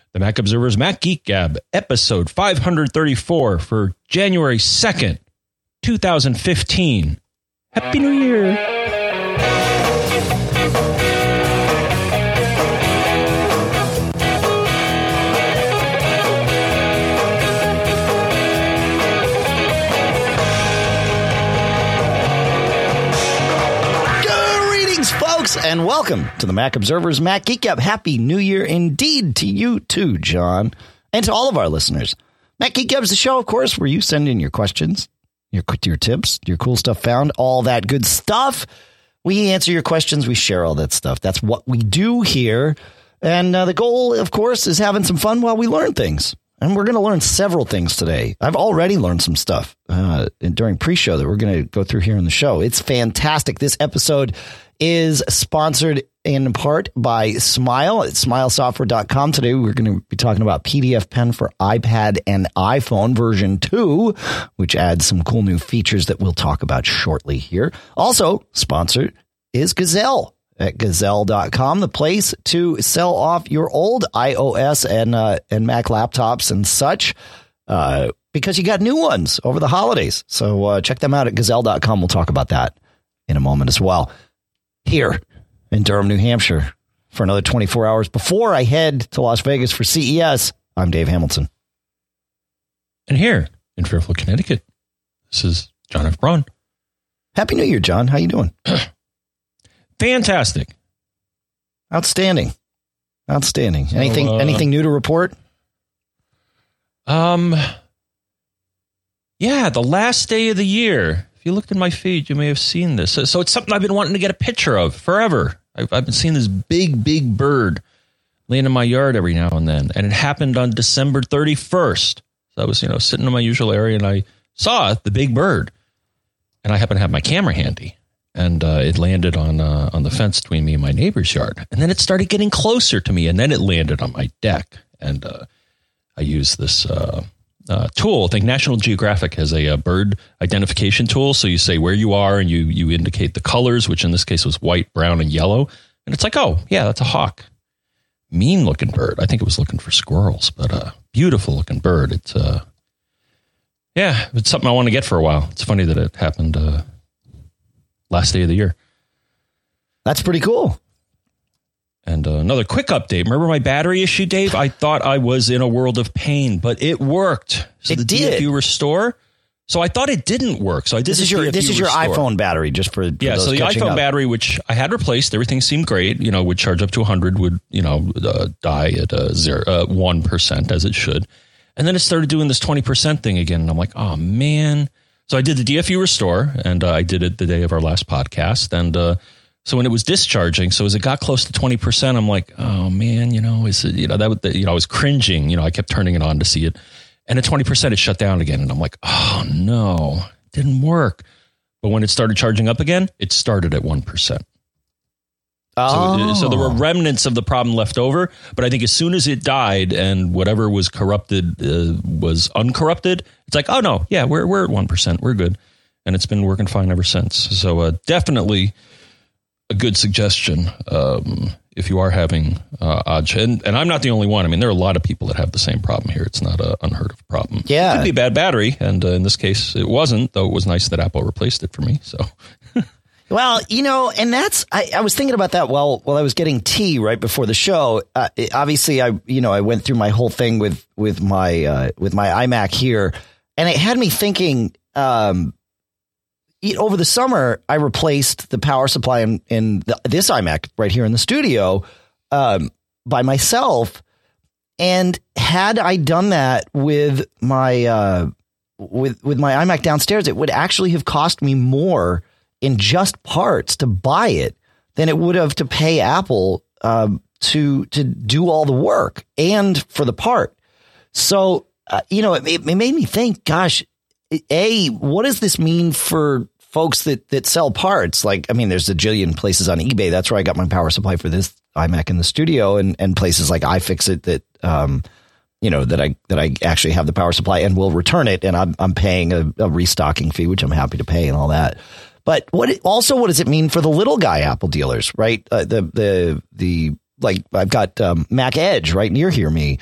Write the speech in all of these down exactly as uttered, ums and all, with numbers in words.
The Mac Observer's Mac Geek Gab, episode five thirty-four for January second, twenty fifteen. Happy New Year. And welcome to the Mac Observer's Mac Geek Gab. Happy New Year indeed to you too, John, and to all of our listeners. Mac Geek Gab is the show, of course, where you send in your questions, your your tips, your cool stuff found, all that good stuff. We answer your questions. We share all that stuff. That's what we do here. And uh, the goal, of course, is having some fun while we learn things. And we're going to learn several things today. I've already learned some stuff uh, during pre-show that we're going to go through here in the show. It's fantastic. This episode is sponsored in part by Smile at smile software dot com. Today, we're going to be talking about P D F Pen for iPad and iPhone version two, which adds some cool new features that we'll talk about shortly here. Also, sponsored is Gazelle at gazelle dot com, the place to sell off your old iOS and uh, and Mac laptops and such, uh, because you got new ones over the holidays. So uh, check them out at gazelle dot com. We'll talk about that in a moment as well. Here in Durham, New Hampshire, for another twenty-four hours before I head to Las Vegas for C E S, I'm Dave Hamilton. And here in Fairfield, Connecticut, this is John F. Braun. Happy New Year, John. How you doing? Fantastic. Outstanding. Outstanding. So, anything uh, anything new to report? Um. Yeah, the last day of the year. If you looked in my feed, you may have seen this. So, so it's something I've been wanting to get a picture of forever. I've, I've been seeing this big, big bird laying in my yard every now and then. And it happened on December thirty-first. So I was, you know, sitting in my usual area and I saw the big bird. And I happened to have my camera handy. And uh, it landed on uh, on the fence between me and my neighbor's yard. And then it started getting closer to me. And then it landed on my deck. And uh, I used this uh, uh, tool. I think National Geographic has a, a bird identification tool. So you say where you are and you you indicate the colors, which in this case was white, brown, and yellow. And it's like, oh, yeah, that's a hawk. Mean looking bird. I think it was looking for squirrels, but uh, beautiful looking bird. It's, uh, yeah, it's something I want to get for a while. It's funny that it happened uh last day of the year. That's pretty cool. And uh, another quick update. Remember my battery issue, Dave? I thought I was in a world of pain, but it worked. So it the did. D F U restore. So I thought it didn't work. So I did this the is your D F U this is your restore. iPhone battery, just for, for yeah. those So the catching iPhone up. battery, which I had replaced, everything seemed great. You know, would charge up to one hundred, would you know uh, die at uh, zero uh, one percent as it should, and then it started doing this twenty percent thing again, and I'm like, oh man. So I did the D F U restore, and uh, I did it the day of our last podcast. And uh, so when it was discharging, so as it got close to twenty percent, I'm like, oh man, you know, is it, you know, that would, you know, I was cringing. You know, I kept turning it on to see it. And at twenty percent, it shut down again. And I'm like, oh no, it didn't work. But when it started charging up again, it started at one percent. Oh. So, so there were remnants of the problem left over. But I think as soon as it died and whatever was corrupted uh, was uncorrupted, it's like, oh, no, yeah, we're we're at one percent. We're good. And it's been working fine ever since. So uh, definitely a good suggestion um, if you are having uh, odd. And, and I'm not the only one. I mean, there are a lot of people that have the same problem here. It's not an unheard of problem. Yeah. It could be a bad battery. And uh, in this case, it wasn't, though it was nice that Apple replaced it for me. So. Well, you know, and that's, I, I was thinking about that while, while I was getting tea right before the show. Uh, it, obviously, I, you know, I went through my whole thing with, with my, uh, with my iMac here, and it had me thinking, um, it, over the summer, I replaced the power supply in, in the, this iMac right here in the studio, um, by myself. And had I done that with my, uh, with, with my iMac downstairs, it would actually have cost me more in just parts to buy it than it would have to pay Apple um, to to do all the work and for the part. So, uh, you know, it, it made me think, gosh, A, what does this mean for folks that, that sell parts? Like, I mean, there's a jillion places on eBay. That's where I got my power supply for this iMac in the studio, and, and places like iFixit that, um, you know, that I that I actually have the power supply and will return it. And I'm, I'm paying a, a restocking fee, which I'm happy to pay and all that. But what it, also, what does it mean for the little guy Apple dealers, right? Uh, the the the like I've got um, Mac Edge right near here me,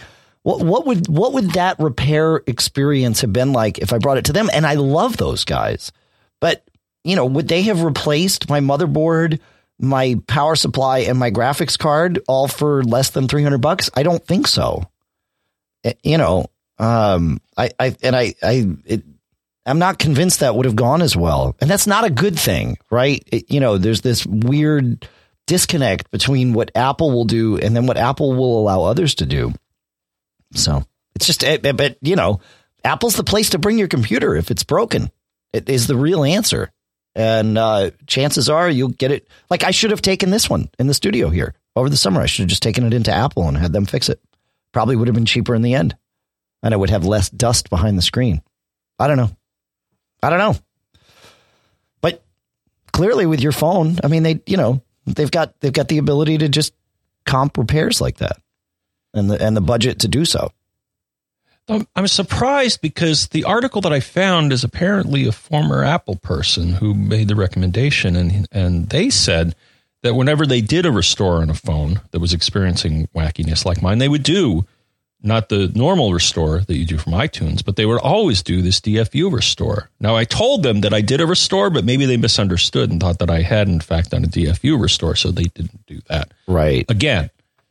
What, what would what would that repair experience have been like if I brought it to them? And I love those guys. But, you know, would they have replaced my motherboard, my power supply, and my graphics card all for less than three hundred bucks? I don't think so. You know, um, I, I and I, I, it, I'm not convinced that would have gone as well. And that's not a good thing, right? It, you know, there's this weird disconnect between what Apple will do and then what Apple will allow others to do. So it's just, but, you know, Apple's the place to bring your computer if it's broken. It is the real answer. And uh, chances are you'll get it. Like I should have taken this one in the studio here over the summer. I should have just taken it into Apple and had them fix it. Probably would have been cheaper in the end. And I would have less dust behind the screen. I don't know. I don't know. But clearly with your phone, I mean, they, you know, they've got they've got the ability to just comp repairs like that and the and the budget to do so. I'm surprised because the article that I found is apparently a former Apple person who made the recommendation. And, and they said that whenever they did a restore on a phone that was experiencing wackiness like mine, they would do not the normal restore that you do from iTunes, but they would always do this D F U restore. Now, I told them that I did a restore, but maybe they misunderstood and thought that I had, in fact, done a D F U restore, so they didn't do that. Right. Again.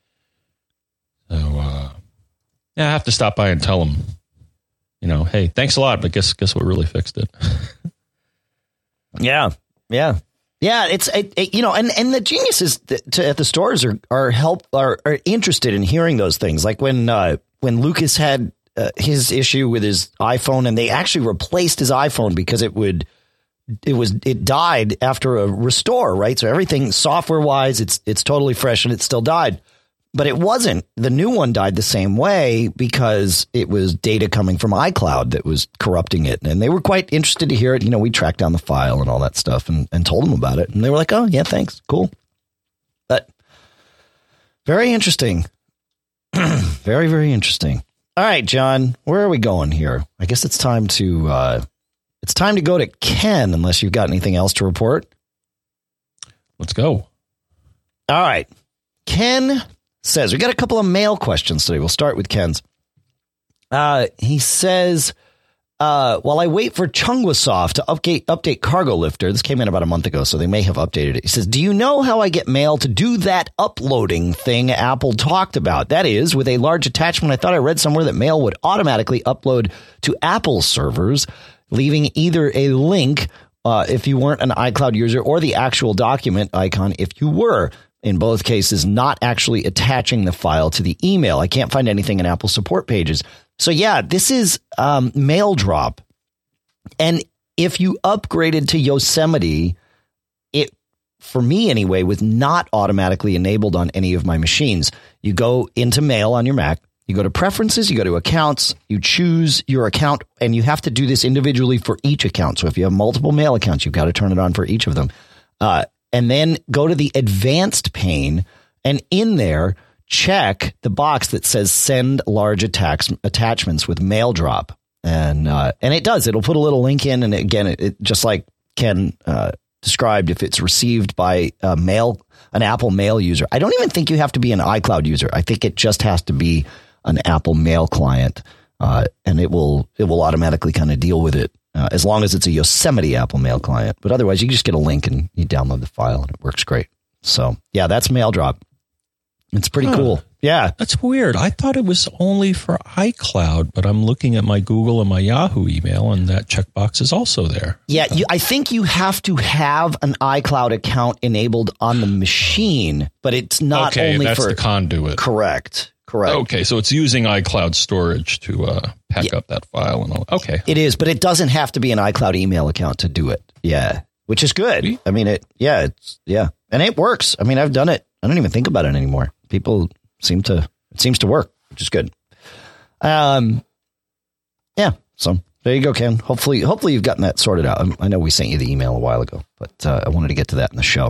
So, uh, yeah, I have to stop by and tell them, you know, hey, thanks a lot, but guess guess what really fixed it? yeah, yeah, yeah. It's it, it, you know, and, and the geniuses to, at the stores are are help are, are interested in hearing those things. Like when uh, when Lucas had uh, his issue with his iPhone, and they actually replaced his iPhone because it would it was it died after a restore, right? So everything software wise, it's it's totally fresh, and it still died. But it wasn't. The new one died the same way because it was data coming from iCloud that was corrupting it. And they were quite interested to hear it. You know, we tracked down the file and all that stuff and, and told them about it. And they were like, oh, yeah, thanks. Cool. But very interesting. very, very interesting. All right, John, where are we going here? I guess it's time to uh, it's time to go to Ken, unless you've got anything else to report. Let's go. All right. Ken says, we got a couple of mail questions today. We'll start with Ken's. Uh, he says, uh, while I wait for Chunwasoft to update, update Cargo Lifter, this came in about a month ago, so they may have updated it. He says, do you know how I get mail to do that uploading thing Apple talked about? That is, with a large attachment, I thought I read somewhere that mail would automatically upload to Apple servers, leaving either a link uh, if you weren't an iCloud user or the actual document icon if you were. In both cases, not actually attaching the file to the email. I can't find anything in Apple support pages. So yeah, this is um, Mail Drop. And if you upgraded to Yosemite, it, for me anyway, was not automatically enabled on any of my machines. You go into Mail on your Mac, you go to Preferences, you go to Accounts, you choose your account, and you have to do this individually for each account. So if you have multiple mail accounts, you've got to turn it on for each of them. Uh, And then go to the advanced pane, and in there, check the box that says send large attacks, attachments with Mail Drop. And uh, and it does. It'll put a little link in. And again, it, it just like Ken uh, described, if it's received by a mail, an Apple Mail user. I don't even think you have to be an iCloud user. I think it just has to be an Apple Mail client. Uh, and it will it will automatically kind of deal with it. Uh, as long as it's a Yosemite Apple Mail client. But otherwise, you just get a link and you download the file and it works great. So, yeah, that's Mail Drop. It's pretty huh. cool. Yeah. That's weird. I thought it was only for iCloud, but I'm looking at my Google and my Yahoo email, and that checkbox is also there. Yeah, you, I think you have to have an iCloud account enabled on the machine, but it's not okay, only that's for... the conduit. Correct. Correct. Okay, so it's using iCloud storage to uh, pack yeah. up that file and all. Okay, it is, but it doesn't have to be an iCloud email account to do it. Yeah, which is good. Really? I mean, it. Yeah, it's yeah, and it works. I mean, I've done it. I don't even think about it anymore. People seem to. It seems to work, which is good. Um. Yeah. So there you go, Ken. Hopefully, hopefully you've gotten that sorted out. I know we sent you the email a while ago, but uh, I wanted to get to that in the show.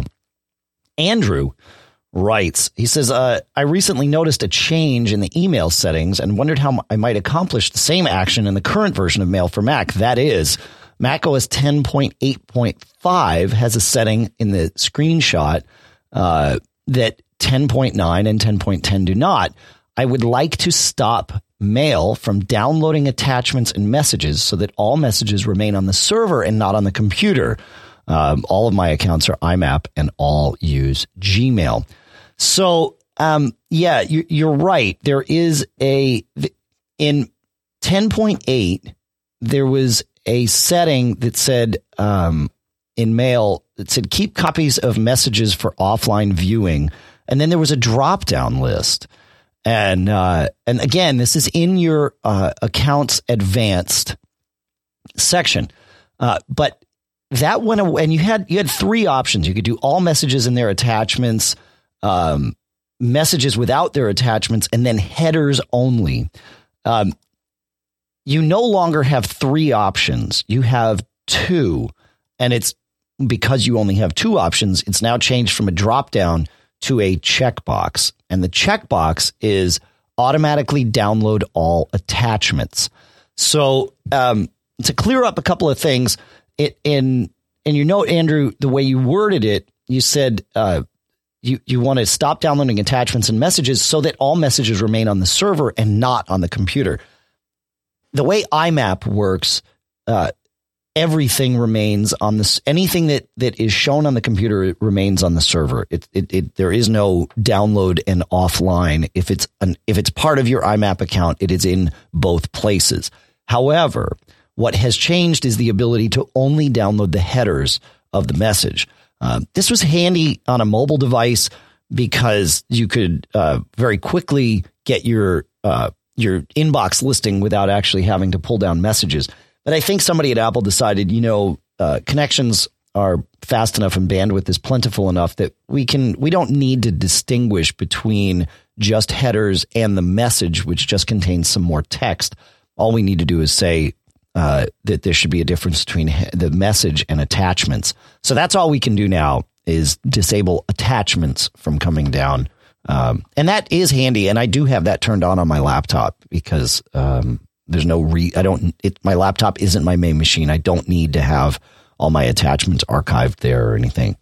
Andrew writes, he says, uh, I recently noticed a change in the email settings and wondered how I might accomplish the same action in the current version of Mail for Mac. That is, macOS ten point eight point five has a setting in the screenshot uh, that ten point nine and ten point ten do not. I would like to stop Mail from downloading attachments and messages so that all messages remain on the server and not on the computer. Um, all of my accounts are I MAP and all use Gmail. So, um, yeah, you, you're right. There is a, in ten point eight, there was a setting that said, um, in Mail, it said keep copies of messages for offline viewing. And then there was a drop down list. And, uh, and again, this is in your, uh, accounts advanced section. Uh, but that went away, and you had you had three options. You could do all messages and their attachments, um, messages without their attachments, and then headers only. Um, you no longer have three options. You have two, and it's because you only have two options. It's now changed from a drop down to a checkbox, and the checkbox is automatically download all attachments. So um, to clear up a couple of things. It in in your note, Andrew, the way you worded it, you said uh, you you want to stop downloading attachments and messages so that all messages remain on the server and not on the computer. The way I MAP works, uh, everything remains on this. Anything that that is shown on the computer remains on the server. It, it it there is no download and offline. If it's an if it's part of your I MAP account, it is in both places. However, what has changed is the ability to only download the headers of the message. Uh, this was handy on a mobile device because you could uh, very quickly get your uh, your inbox listing without actually having to pull down messages. But I think somebody at Apple decided, you know, uh, connections are fast enough and bandwidth is plentiful enough that we can we don't need to distinguish between just headers and the message, which just contains some more text. All we need to do is say Uh, that there should be a difference between the message and attachments. So that's all we can do now is disable attachments from coming down. Um, and that is handy. And I do have that turned on on my laptop because um, there's no re I don't it, my laptop isn't my main machine. I don't need to have all my attachments archived there or anything.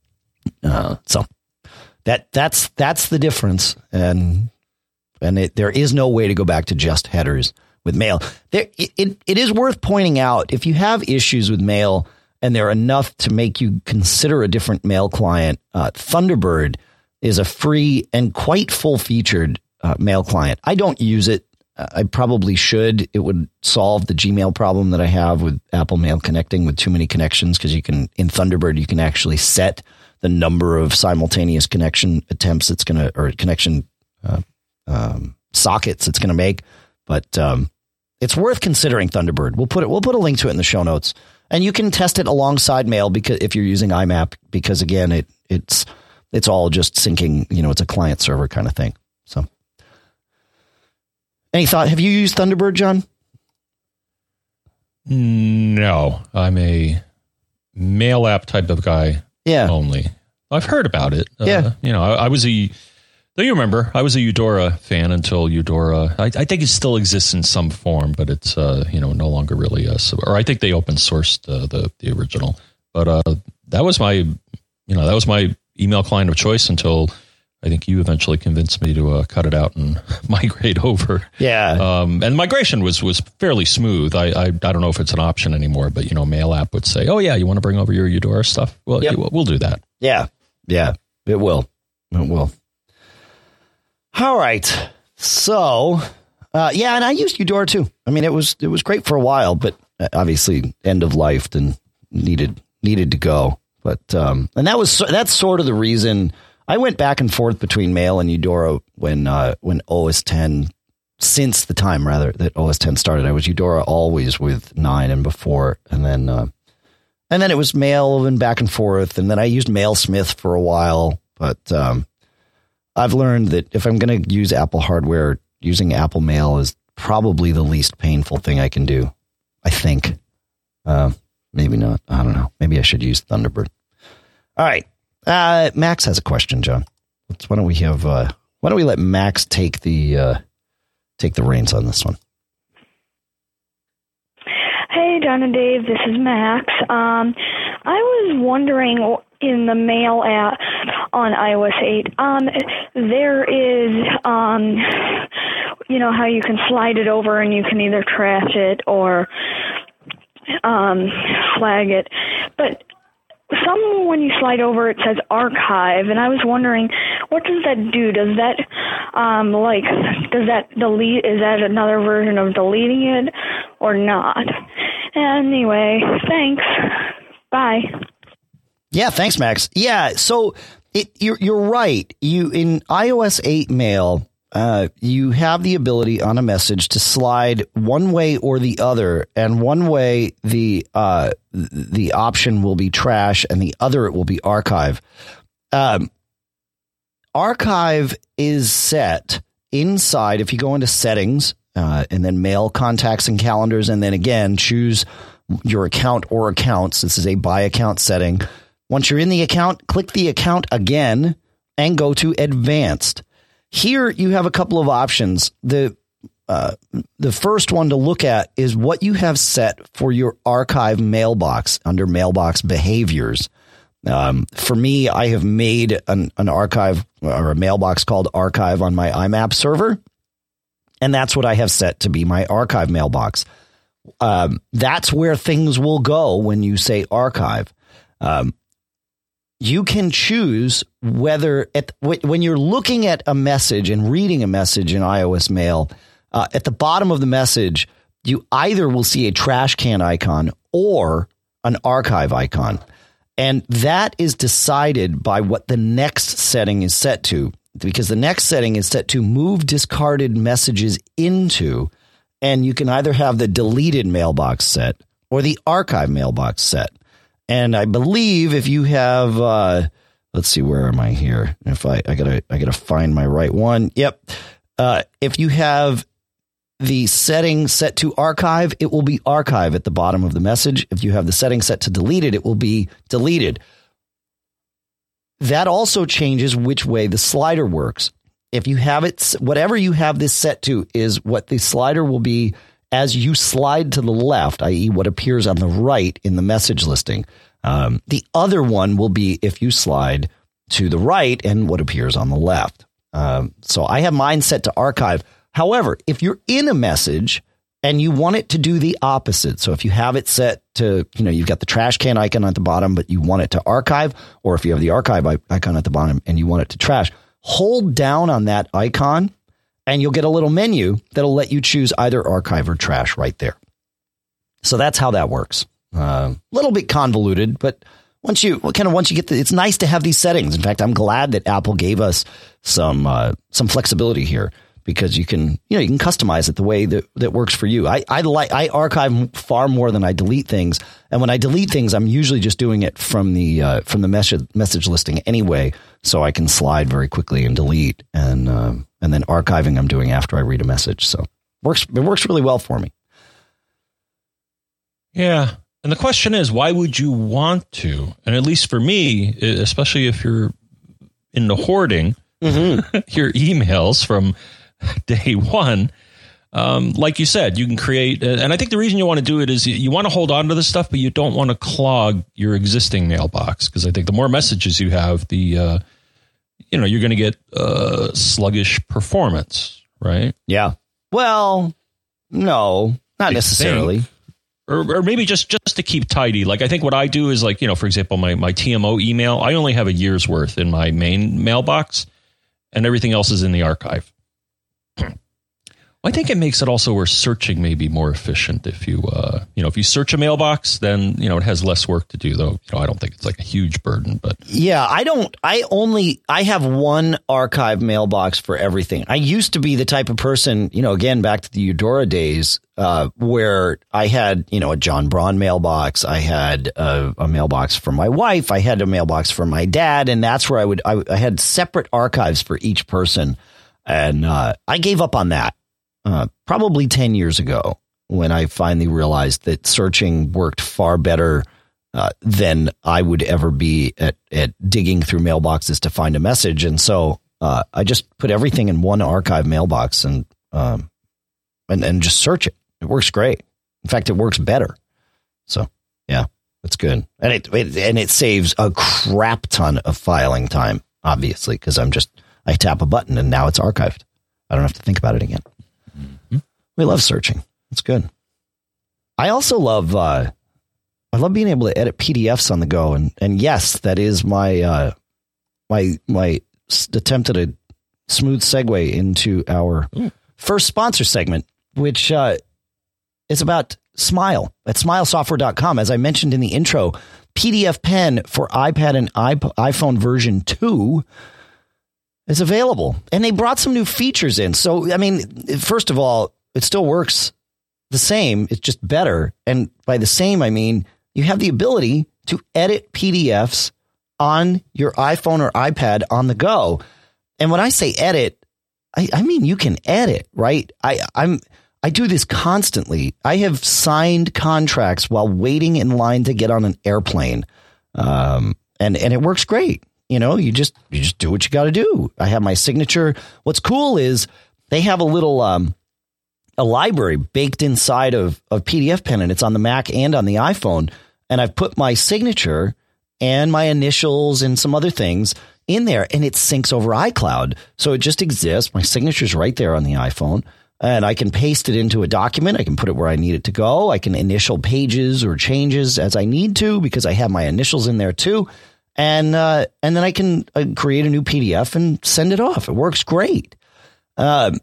Uh, so that that's that's the difference. And and it, there is no way to go back to just headers with Mail. There, it, it, it is worth pointing out, if you have issues with Mail and they're enough to make you consider a different mail client, uh, Thunderbird is a free and quite full-featured uh, mail client. I don't use it. Uh, I probably should. It would solve the Gmail problem that I have with Apple Mail connecting with too many connections, because you can, in Thunderbird, you can actually set the number of simultaneous connection attempts it's going to, or connection uh, um, sockets it's going to make. But um, it's worth considering Thunderbird. We'll put it. We'll put a link to it in the show notes, and you can test it alongside Mail because if you're using I MAP, because again, it it's it's all just syncing. You know, it's a client server kind of thing. So, any thought? Have you used Thunderbird, John? No, I'm a Mail app type of guy. Yeah, only. I've heard about it. Yeah, uh, you know, I, I was a. Do you remember? I was a Eudora fan until Eudora. I, I think it still exists in some form, but it's uh, you know no longer really a. Or I think they open sourced uh, the the original. But uh, that was my, you know, that was my email client of choice until I think you eventually convinced me to uh, cut it out and migrate over. Yeah. Um, and migration was was fairly smooth. I, I I don't know if it's an option anymore, but you know, Mail app would say, "Oh yeah, you want to bring over your Eudora stuff? Well, yep. we'll do that." Yeah. Yeah. It will. It will. All right. So, uh, yeah, and I used Eudora too. I mean, it was it was great for a while, but obviously end of life and needed needed to go. But um, and that was that's sort of the reason I went back and forth between Mail and Eudora when uh, when O S ten, since the time rather that O S ten started. I was Eudora always with nine and before, and then uh, and then it was Mail and back and forth, and then I used Mailsmith for a while, but. Um, I've learned that if I'm going to use Apple hardware, using Apple Mail is probably the least painful thing I can do. I think. Uh, maybe not. I don't know. Maybe I should use Thunderbird. All right. Uh, Max has a question, John. Let's, why don't we have? Uh, why don't we let Max take the uh, take the reins on this one? Hey, John and Dave. This is Max. Um, I was wondering in the Mail app on i O S eight, um, there is um, you know how you can slide it over and you can either trash it or um, flag it. But some, when you slide over, it says archive, and I was wondering, what does that do? Does that, um, like, does that delete, is that another version of deleting it or not? Anyway, thanks. Bye. Yeah, thanks, Max. Yeah, so it, you're, you're right. You in iOS eight Mail, uh, you have the ability on a message to slide one way or the other, and one way the uh, the option will be trash, and the other it will be archive. Um, archive is set inside. If you go into settings uh, and then mail, contacts, and calendars, and then again choose your account or accounts. This is a by account setting. Once you're in the account, click the account again and go to advanced. Here you have a couple of options. The uh, the first one to look at is what you have set for your archive mailbox under mailbox behaviors. Um, for me, I have made an, an archive or a mailbox called archive on my I M A P server, and that's what I have set to be my archive mailbox. Um, that's where things will go when you say archive. Um, You can choose whether at when you're looking at a message and reading a message in iOS Mail, uh, at the bottom of the message, you either will see a trash can icon or an archive icon. And that is decided by what the next setting is set to, because the next setting is set to move discarded messages into, and you can either have the deleted mailbox set or the archive mailbox set. And I believe if you have, uh, let's see, where am I here? If I, I gotta, I gotta find my right one. Yep. Uh, if you have the setting set to archive, it will be archive at the bottom of the message. If you have the setting set to deleted, it will be deleted. That also changes which way the slider works. If you have it, whatever you have this set to is what the slider will be as you slide to the left, that is what appears on the right in the message listing. Um, the other one will be if you slide to the right and what appears on the left. Um, so I have mine set to archive. However, if you're in a message and you want it to do the opposite, so if you have it set to, you know, you've got the trash can icon at the bottom, but you want it to archive, or if you have the archive icon at the bottom and you want it to trash, hold down on that icon and you'll get a little menu that'll let you choose either archive or trash right there. So that's how that works. A uh, little bit convoluted, but once you kind of once you get the, it's nice to have these settings. In fact, I'm glad that Apple gave us some uh, some flexibility here, because you can you know you can customize it the way that, that works for you. I I like I archive far more than I delete things, and when I delete things, I'm usually just doing it from the uh, from the message message listing anyway, so I can slide very quickly and delete, and uh, and then archiving I'm doing after I read a message. So works it works really well for me. Yeah. And the question is, why would you want to? And at least for me, especially if you're into hoarding mm-hmm. your emails from day one, um, like you said, you can create. And I think the reason you want to do it is you want to hold on to this stuff, but you don't want to clog your existing mailbox. Because I think the more messages you have, the, uh, you know, you're going to get uh, sluggish performance, right? Yeah. Well, no, not I necessarily. Think. Or, or maybe just, just to keep tidy. Like, I think what I do is, like, you know, for example, my, my T M O email, I only have a year's worth in my main mailbox, and everything else is in the archive. I think it makes it also where searching may be more efficient. If you, uh, you know, if you search a mailbox, then, you know, it has less work to do, though. You know, I don't think it's like a huge burden, but yeah, I don't, I only, I have one archive mailbox for everything. I used to be the type of person, you know, again, back to the Eudora days, uh, where I had, you know, a John Braun mailbox. I had a, a mailbox for my wife. I had a mailbox for my dad. And that's where I would, I, I had separate archives for each person. And, uh, I gave up on that. Uh, probably ten years ago, when I finally realized that searching worked far better uh, than I would ever be at, at digging through mailboxes to find a message. And so uh, I just put everything in one archive mailbox and, um, and and just search it. It works great. In fact, it works better. So, yeah, that's good. And it, it and it saves a crap ton of filing time, obviously, because I'm just I tap a button and now it's archived. I don't have to think about it again. We love searching. It's good. I also love uh, I love being able to edit P D Fs on the go, and and yes, that is my uh, my my attempt at a smooth segue into our Ooh. first sponsor segment, which uh, is about Smile at smile software dot com. As I mentioned in the intro, P D F Pen for iPad and iP- iPhone version two is available, and they brought some new features in. So, I mean, first of all, it still works the same. It's just better. And by the same, I mean, you have the ability to edit P D Fs on your iPhone or iPad on the go. And when I say edit, I, I mean, you can edit, right? I, I'm, I do this constantly. I have signed contracts while waiting in line to get on an airplane. Um, and, and it works great. You know, you just, you just do what you got to do. I have my signature. What's cool is they have a little, um, a library baked inside of, of P D F Pen, and it's on the Mac and on the iPhone. And I've put my signature and my initials and some other things in there, and it syncs over iCloud. So it just exists. My signature's right there on the iPhone, and I can paste it into a document. I can put it where I need it to go. I can initial pages or changes as I need to, because I have my initials in there too. And, uh, and then I can uh, create a new P D F and send it off. It works great. Um,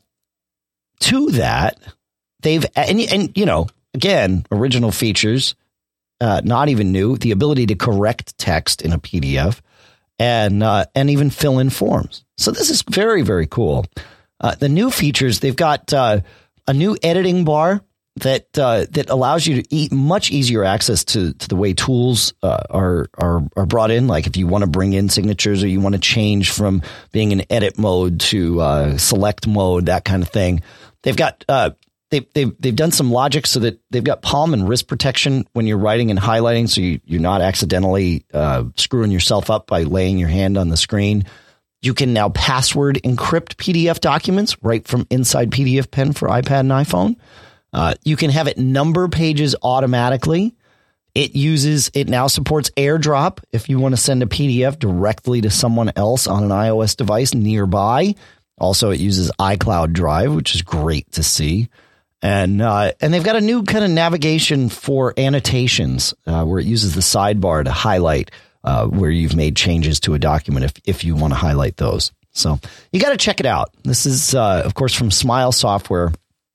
to that, they've, and, and, you know, again, original features, uh, not even new, the ability to correct text in a P D F and, uh, and even fill in forms. So this is very, very cool. Uh, the new features, they've got, uh, a new editing bar that, uh, that allows you to eat much easier access to, to the way tools, uh, are, are, are brought in. Like if you want to bring in signatures, or you want to change from being in edit mode to, uh, select mode, that kind of thing. They've got, uh, They've, they've, they've done some logic so that they've got palm and wrist protection when you're writing and highlighting, so you, you're not accidentally uh, screwing yourself up by laying your hand on the screen. You can now password encrypt P D F documents right from inside P D F Pen for iPad and iPhone. Uh, you can have it number pages automatically. It uses, it now supports AirDrop if you want to send a P D F directly to someone else on an iOS device nearby. Also, it uses iCloud Drive, which is great to see. And uh, and they've got a new kind of navigation for annotations, uh, where it uses the sidebar to highlight uh, where you've made changes to a document if, if you want to highlight those. So you got to check it out. This is, uh, of course, from smile software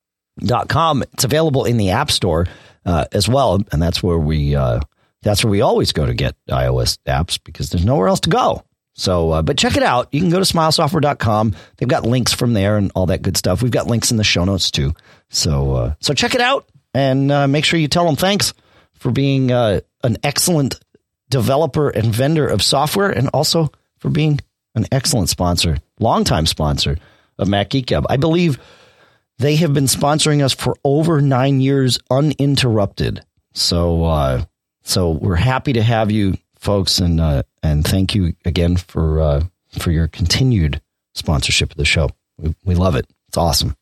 dot com. It's available in the App Store uh, as well. And that's where we uh, that's where we always go to get iOS apps, because there's nowhere else to go. So, uh, but check it out. You can go to smile software dot com. They've got links from there and all that good stuff. We've got links in the show notes too. So, uh, so check it out, and uh, make sure you tell them thanks for being uh, an excellent developer and vendor of software, and also for being an excellent sponsor, longtime sponsor of Mac Geek Gab. I believe they have been sponsoring us for over nine years uninterrupted. So, uh, so we're happy to have you folks, and uh, and thank you again for uh, for your continued sponsorship of the show. We, we love it. It's awesome.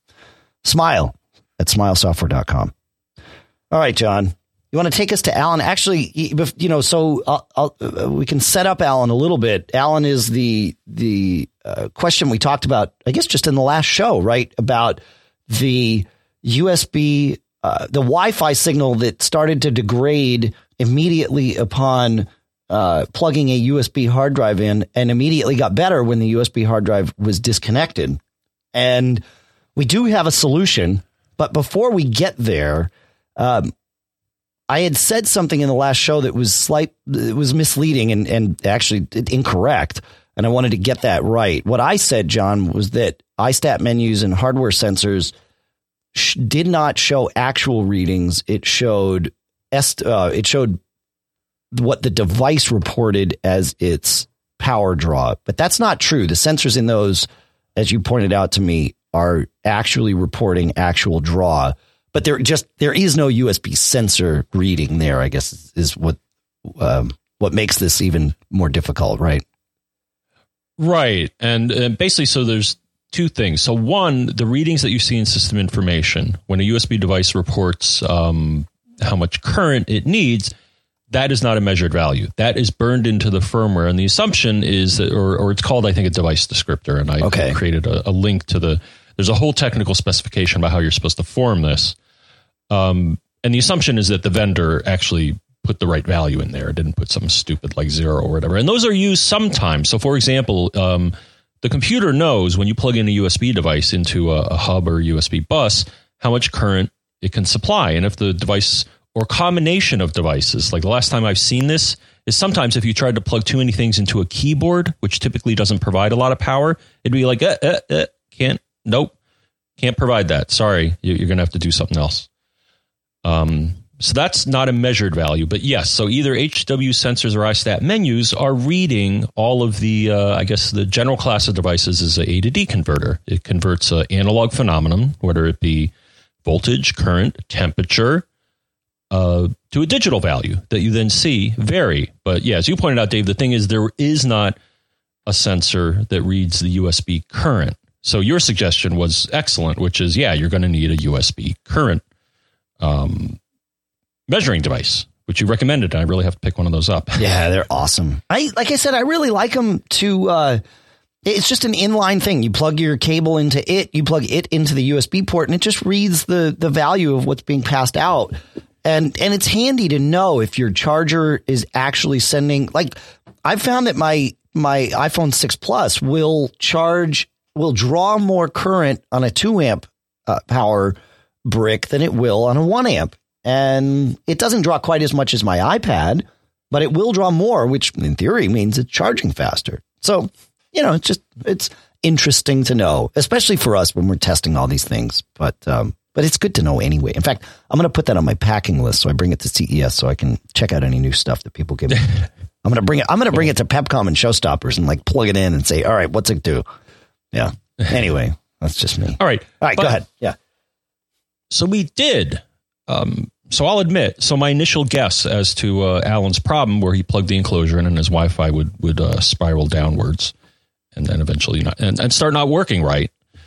Smile at smile software dot com. All right, John, you want to take us to Alan? Actually, you know, so I'll, I'll, we can set up Alan a little bit. Alan is the the uh, question we talked about, I guess, just in the last show, right? About the U S B, uh, the Wi-Fi signal that started to degrade immediately upon Uh, plugging a U S B hard drive in, and immediately got better when the U S B hard drive was disconnected. And we do have a solution, but before we get there, um, I had said something in the last show that was slight, it was misleading and, and actually incorrect. And I wanted to get that right. What I said, John, was that iStat menus and hardware sensors sh- did not show actual readings. It showed, est- uh, it showed what the device reported as its power draw. But that's not true. The sensors in those, as you pointed out to me, are actually reporting actual draw. But there just there is no U S B sensor reading there, I guess, is, is what um, what makes this even more difficult, right? Right. And uh, basically, so there's two things. So one, the readings that you see in system information, when a U S B device reports um, how much current it needs, that is not a measured value. That is burned into the firmware. And the assumption is that, or, or it's called, I think, a device descriptor. And I okay. created a, a link to the, There's a whole technical specification about how you're supposed to form this. Um, and the assumption is that the vendor actually put the right value in there. It didn't put something stupid like zero or whatever. And those are used sometimes. So, for example, um, the computer knows when you plug in a U S B device into a, a hub or U S B bus, how much current it can supply. And if the device or combination of devices, like the last time I've seen this, is sometimes if you tried to plug too many things into a keyboard, which typically doesn't provide a lot of power, it'd be like, eh, eh, eh, can't, nope, can't provide that. Sorry, you're going to have to do something else. Um, so that's not a measured value, but yes. So either H W sensors or iStat menus are reading all of the, uh, I guess the general class of devices is a A to D converter. It converts an analog phenomenon, whether it be voltage, current, temperature, uh, to a digital value that you then see vary. But yeah, as you pointed out, Dave, the thing is there is not a sensor that reads the U S B current. So your suggestion was excellent, which is, yeah, you're going to need a U S B current um, measuring device, which you recommended. And I really have to pick one of those up. Yeah, they're awesome. I like I said, I really like them to. Uh, it's just an inline thing. You plug your cable into it, you plug it into the U S B port, and it just reads the the value of what's being passed out. And and it's handy to know if your charger is actually sending. Like I've found that my my iPhone six Plus will charge. will draw more current on a two amp uh, power brick than it will on a one amp. And it doesn't draw quite as much as my iPad, but it will draw more, which in theory means it's charging faster. So, you know, it's just, it's interesting to know, especially for us when we're testing all these things. But, um, but it's good to know anyway. In fact, I'm going to put that on my packing list so I bring it to C E S so I can check out any new stuff that people give me. I'm going to bring it, I'm going to bring it to Pepcom and Showstoppers and like plug it in and say, all right, what's it do? Yeah. Anyway, that's just me. All right. All right. Go ahead. Yeah. So we did. Um, so I'll admit. So my initial guess as to uh, Alan's problem, where he plugged the enclosure in and his Wi-Fi would would uh, spiral downwards, and then eventually not and, and start not working right.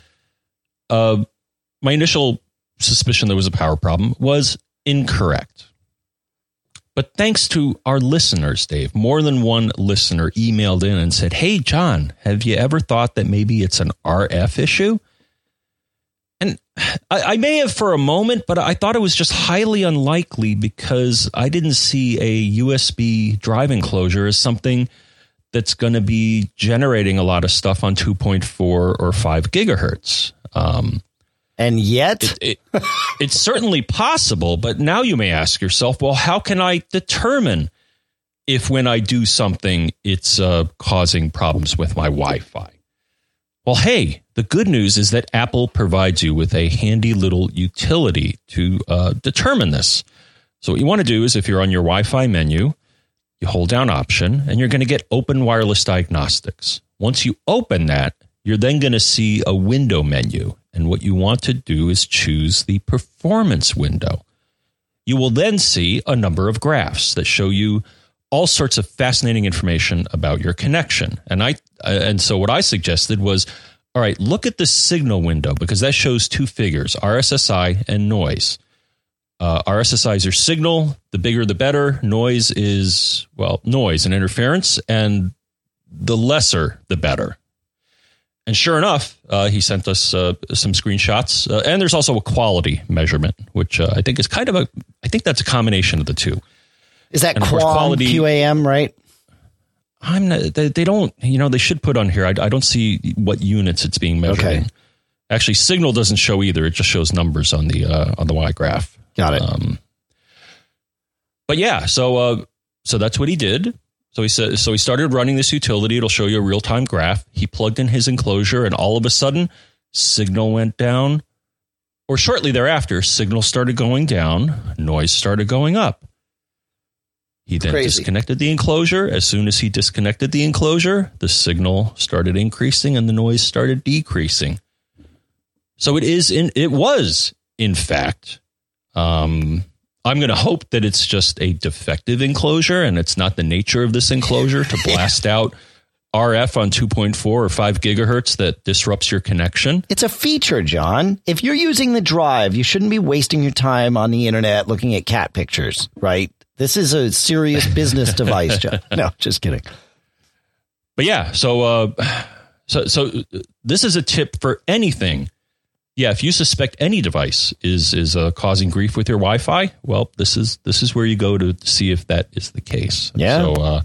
Uh, my initial suspicion there was a power problem was incorrect. But thanks to our listeners, Dave, more than one listener emailed in and said, hey, John, have you ever thought that maybe it's an R F issue? And I, I may have for a moment, but I thought it was just highly unlikely because I didn't see a U S B drive enclosure as something that's going to be generating a lot of stuff on two point four or five gigahertz. Um And yet, it, it, it's certainly possible. But now you may ask yourself, well, how can I determine if when I do something, it's uh, causing problems with my Wi-Fi? Well, hey, the good news is that Apple provides you with a handy little utility to uh, determine this. So what you want to do is if you're on your Wi-Fi menu, you hold down Option and you're going to get Open Wireless Diagnostics. Once you open that, you're then going to see a window menu. And what you want to do is choose the performance window. You will then see a number of graphs that show you all sorts of fascinating information about your connection. And I and so what I suggested was, all right, look at the signal window because that shows two figures, R S S I and noise. Uh, R S S I is your signal. The bigger, the better. Noise is, well, noise and interference. And the lesser, the better. And sure enough, uh, he sent us uh, some screenshots. Uh, and there's also a quality measurement, which uh, I think is kind of a, I think that's a combination of the two. Is that and Qualm, quality, Q A M, right? I'm not, they, they don't, you know, they should put on here. I, I don't see what units it's being measured okay. in. Actually, signal doesn't show either. It just shows numbers on the uh, on the Y graph. Got it. Um, but yeah, so uh, so that's what he did. So he said, so he started running this utility. It'll show you a real time graph. He plugged in his enclosure, and all of a sudden, signal went down. Or shortly thereafter, signal started going down. Noise started going up. He then Crazy. disconnected the enclosure. As soon as he disconnected the enclosure, the signal started increasing and the noise started decreasing. So it is in, it was, in fact, um, I'm going to hope that it's just a defective enclosure and it's not the nature of this enclosure to blast out R F on two point four or five gigahertz that disrupts your connection. It's a feature, John. If you're using the drive, you shouldn't be wasting your time on the internet looking at cat pictures, right? This is a serious business device, John. No, just kidding. But yeah, so uh, so so this is a tip for anything Yeah, if you suspect any device is is uh, causing grief with your Wi-Fi, well, this is this is where you go to see if that is the case. Yeah. So uh,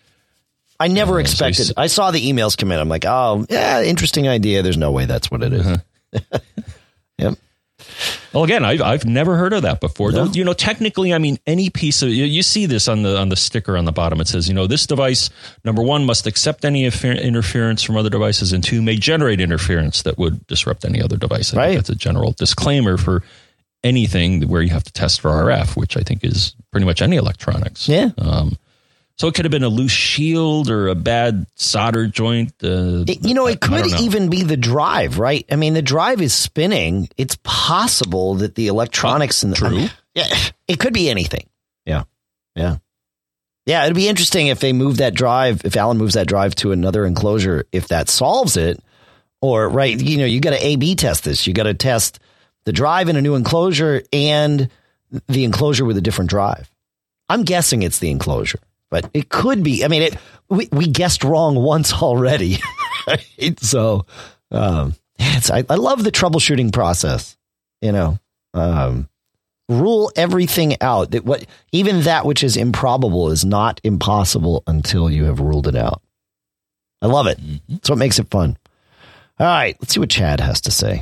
I never uh, expected. So I saw the emails come in. I'm like, oh, yeah, interesting idea. There's no way that's what it is. Uh-huh. Yep. Well, again, I've I've never heard of that before. No. You know, technically, I mean, any piece of you, you see this on the on the sticker on the bottom. It says, you know, this device, number one, must accept any affer- interference from other devices, and two, may generate interference that would disrupt any other device. I right. think that's a general disclaimer for anything where you have to test for R F, which I think is pretty much any electronics. Yeah. Um, so it could have been a loose shield or a bad solder joint. Uh, It, you know, it could even be the drive, right? I mean, the drive is spinning. It's possible that the electronics and the, true. I mean, yeah, it could be anything. Yeah, yeah, yeah. It'd be interesting if they move that drive. If Alan moves that drive to another enclosure, if that solves it, or right, you know, you got to A B test this. You got to test the drive in a new enclosure and the enclosure with a different drive. I'm guessing it's the enclosure. But it could be. I mean, it, we, we guessed wrong once already. Right? So, um, it's, I, I love the troubleshooting process. You know, um, rule everything out. That what even that which is improbable is not impossible until you have ruled it out. I love it. That's what makes it fun. All right, let's see what Chad has to say.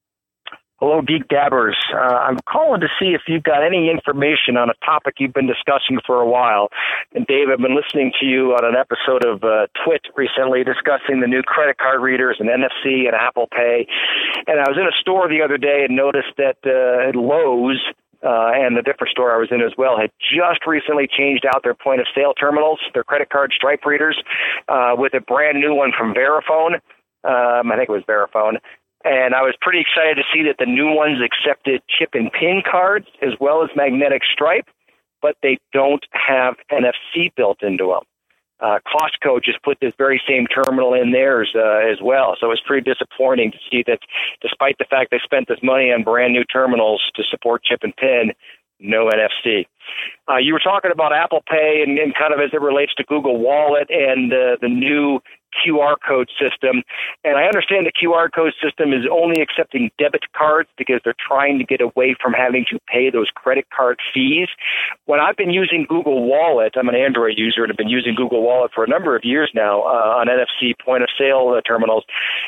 Hello, Geek Dabbers. Uh, I'm calling to see if you've got any information on a topic you've been discussing for a while. And Dave, I've been listening to you on an episode of uh, Twit recently discussing the new credit card readers and N F C and Apple Pay. And I was in a store the other day and noticed that uh, Lowe's uh, and the different store I was in as well had just recently changed out their point of sale terminals, their credit card stripe readers, uh, with a brand new one from Verifone. Um, I think it was Verifone. And I was pretty excited to see that the new ones accepted chip and PIN cards as well as magnetic stripe, but they don't have N F C built into them. Uh, Costco just put this very same terminal in theirs uh, as well. So it's pretty disappointing to see that despite the fact they spent this money on brand new terminals to support chip and PIN, no N F C. Uh, you were talking about Apple Pay and, and kind of as it relates to Google Wallet and uh, the new Q R code system. And I understand the Q R code system is only accepting debit cards because they're trying to get away from having to pay those credit card fees. When I've been using Google Wallet, I'm an Android user and have been using Google Wallet for a number of years now uh, on N F C point of sale uh, terminals.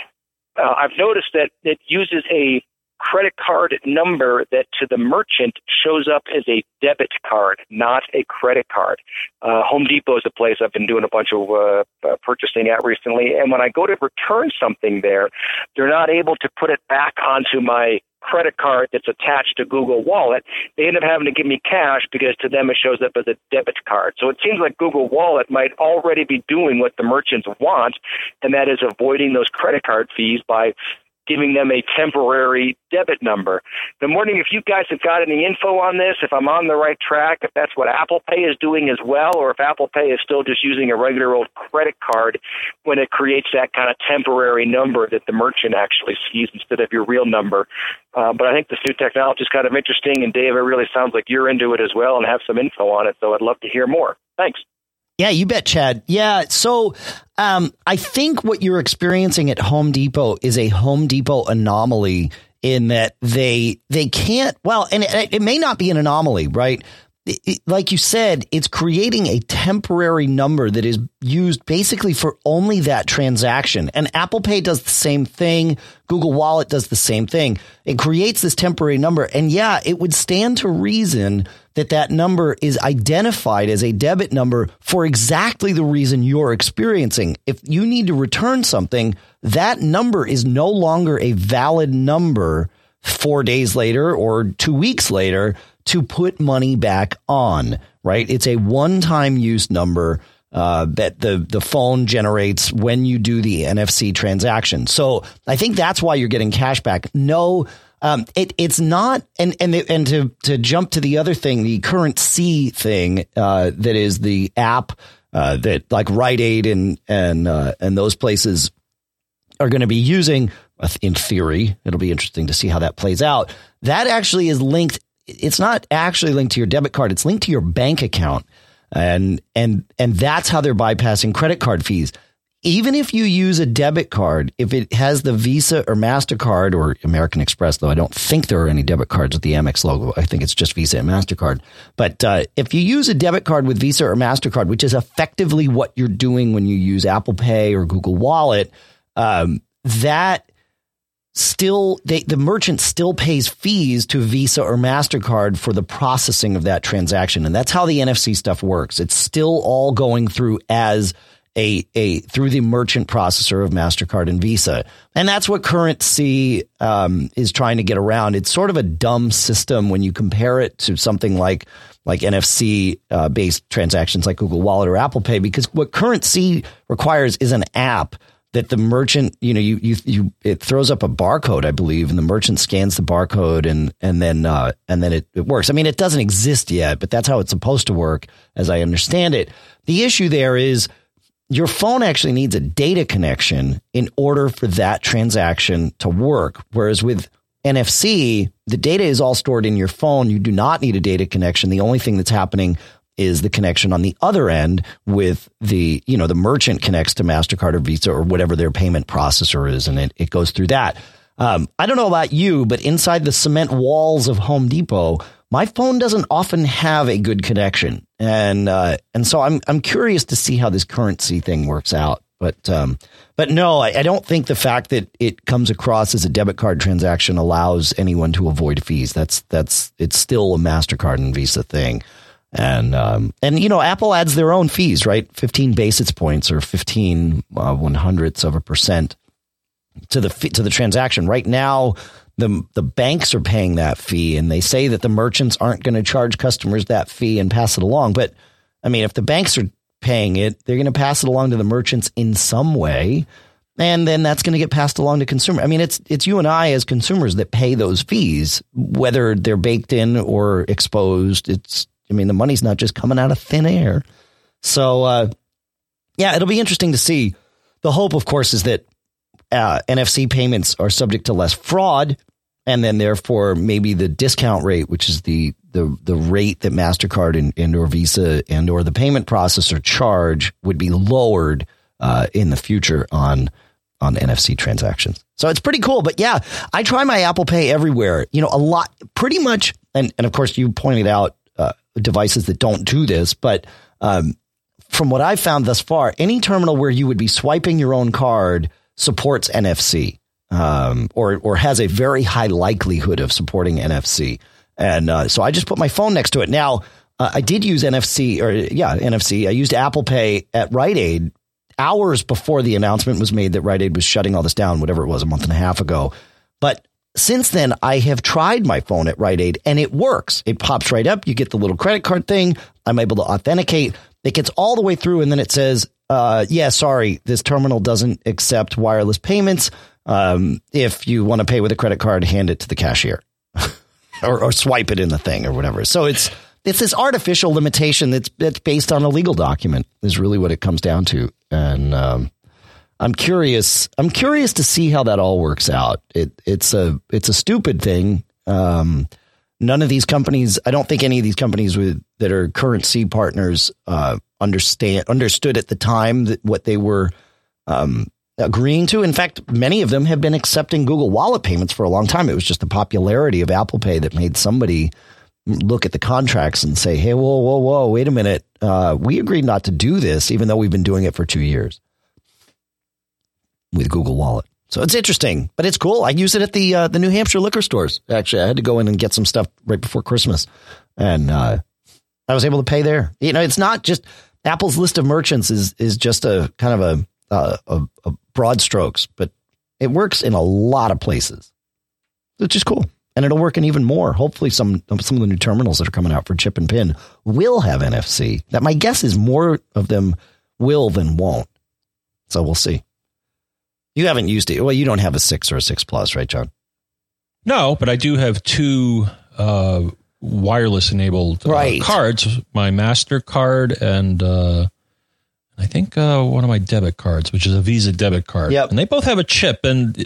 Uh, I've noticed that it uses a credit card number that to the merchant shows up as a debit card, not a credit card. Uh, Home Depot is a place I've been doing a bunch of uh, uh, purchasing at recently, and when I go to return something there, they're not able to put it back onto my credit card that's attached to Google Wallet. They end up having to give me cash because to them it shows up as a debit card. So it seems like Google Wallet might already be doing what the merchants want, and that is avoiding those credit card fees by giving them a temporary debit number. I'm wondering if you guys have got any info on this, if I'm on the right track, if that's what Apple Pay is doing as well, or if Apple Pay is still just using a regular old credit card when it creates that kind of temporary number that the merchant actually sees instead of your real number. Uh, but I think this new technology is kind of interesting, and Dave, it really sounds like you're into it as well and have some info on it, so I'd love to hear more. Thanks. Yeah, you bet, Chad. Yeah. So um, I think what you're experiencing at Home Depot is a Home Depot anomaly in that they they can't. Well, and it, it may not be an anomaly, right? It, it, like you said, it's creating a temporary number that is used basically for only that transaction. And Apple Pay does the same thing. Google Wallet does the same thing. It creates this temporary number. And yeah, it would stand to reason that that number is identified as a debit number for exactly the reason you're experiencing. If you need to return something, that number is no longer a valid number four days later or two weeks later to put money back on, right? It's a one-time use number uh, that the, the phone generates when you do the N F C transaction. So I think that's why you're getting cash back. No, um, it, it's not. And, and, the, and to, to jump to the other thing, the Current C thing, uh, that is the app, uh, that like Rite Aid and, and, uh, and those places are going to be using, in theory. It'll be interesting to see how that plays out. That actually is linked. It's not actually linked to your debit card. It's linked to your bank account. And, and, and that's how they're bypassing credit card fees. even if you use a debit card, if it has the Visa or MasterCard or American Express, though I don't think there are any debit cards with the Amex logo. I think it's just Visa and MasterCard. But uh, if you use a debit card with Visa or MasterCard, which is effectively what you're doing when you use Apple Pay or Google Wallet, um, that still they, the merchant still pays fees to Visa or MasterCard for the processing of that transaction. And that's how the N F C stuff works. It's still all going through as a, a through the merchant processor of MasterCard and Visa. And that's what Currency um, is trying to get around. It's sort of a dumb system when you compare it to something like like N F C uh, based transactions like Google Wallet or Apple Pay, because what Currency requires is an app that the merchant, you know, you, you, you, it throws up a barcode, I believe, and the merchant scans the barcode and, and then, uh, and then it, it works. I mean, it doesn't exist yet, but that's how it's supposed to work, as I understand it. The issue there is your phone actually needs a data connection in order for that transaction to work. Whereas with N F C, the data is all stored in your phone. You do not need a data connection. The only thing that's happening is the connection on the other end with the, you know, the merchant connects to MasterCard or Visa or whatever their payment processor is, and it, it goes through that. Um, I don't know about you, but inside the cement walls of Home Depot, my phone doesn't often have a good connection. And uh, and so I'm I'm curious to see how this Currency thing works out. But um, but no, I, I don't think the fact that it comes across as a debit card transaction allows anyone to avoid fees. That's that's it's still a MasterCard and Visa thing. And, um, and, you know, Apple adds their own fees, right? fifteen basis points or fifteen uh, one hundredths of a percent to the, to the transaction. Right now, the, the banks are paying that fee, and they say that the merchants aren't going to charge customers that fee and pass it along. But I mean, if the banks are paying it, they're going to pass it along to the merchants in some way. And then that's going to get passed along to consumer. I mean, it's, it's you and I as consumers that pay those fees, whether they're baked in or exposed. It's, I mean, the money's not just coming out of thin air. So, uh, yeah, it'll be interesting to see. The hope, of course, is that uh, N F C payments are subject to less fraud, and then therefore maybe the discount rate, which is the the the rate that MasterCard and, and or Visa and or the payment processor charge, would be lowered uh, in the future on on N F C transactions. So it's pretty cool. But yeah, I try my Apple Pay everywhere. You know, a lot, pretty much. And, and of course, you pointed out uh, devices that don't do this. But um, from what I've found thus far, any terminal where you would be swiping your own card supports N F C um, or or has a very high likelihood of supporting N F C. And uh, so I just put my phone next to it. Now, uh, I did use N F C or yeah, N F C. I used Apple Pay at Rite Aid hours before the announcement was made that Rite Aid was shutting all this down, whatever it was, a month and a half ago. But since then, I have tried my phone at Rite Aid and it works. It pops right up. You get the little credit card thing. I'm able to authenticate. It gets all the way through. And then it says, uh, yeah, sorry, this terminal doesn't accept wireless payments. Um, if you want to pay with a credit card, hand it to the cashier or, or swipe it in the thing or whatever. So it's it's this artificial limitation that's that's based on a legal document is really what it comes down to. And um, I'm curious. I'm curious to see how that all works out. It it's a it's a stupid thing. Um, none of these companies. I don't think any of these companies with that are Currency partners uh, understand understood at the time that what they were um, agreeing to. In fact, many of them have been accepting Google Wallet payments for a long time. It was just the popularity of Apple Pay that made somebody look at the contracts and say, hey, whoa, whoa, whoa, wait a minute. Uh, we agreed not to do this, even though we've been doing it for two years with Google Wallet. So it's interesting, but it's cool. I use it at the uh, the New Hampshire liquor stores. Actually, I had to go in and get some stuff right before Christmas, and uh, I was able to pay there. You know, it's not just Apple's list of merchants is is just a kind of a, uh, a, a broad strokes, but it works in a lot of places, which is cool. And it'll work in even more. Hopefully some, some of the new terminals that are coming out for chip and pin will have N F C. That my guess is more of them will than won't. So we'll see. You haven't used it. Well, you don't have a six or a six plus, right, John? No, but I do have two uh, wireless enabled uh, right. cards, my MasterCard and uh, I think uh, one of my debit cards, which is a Visa debit card. Yep. And they both have a chip, and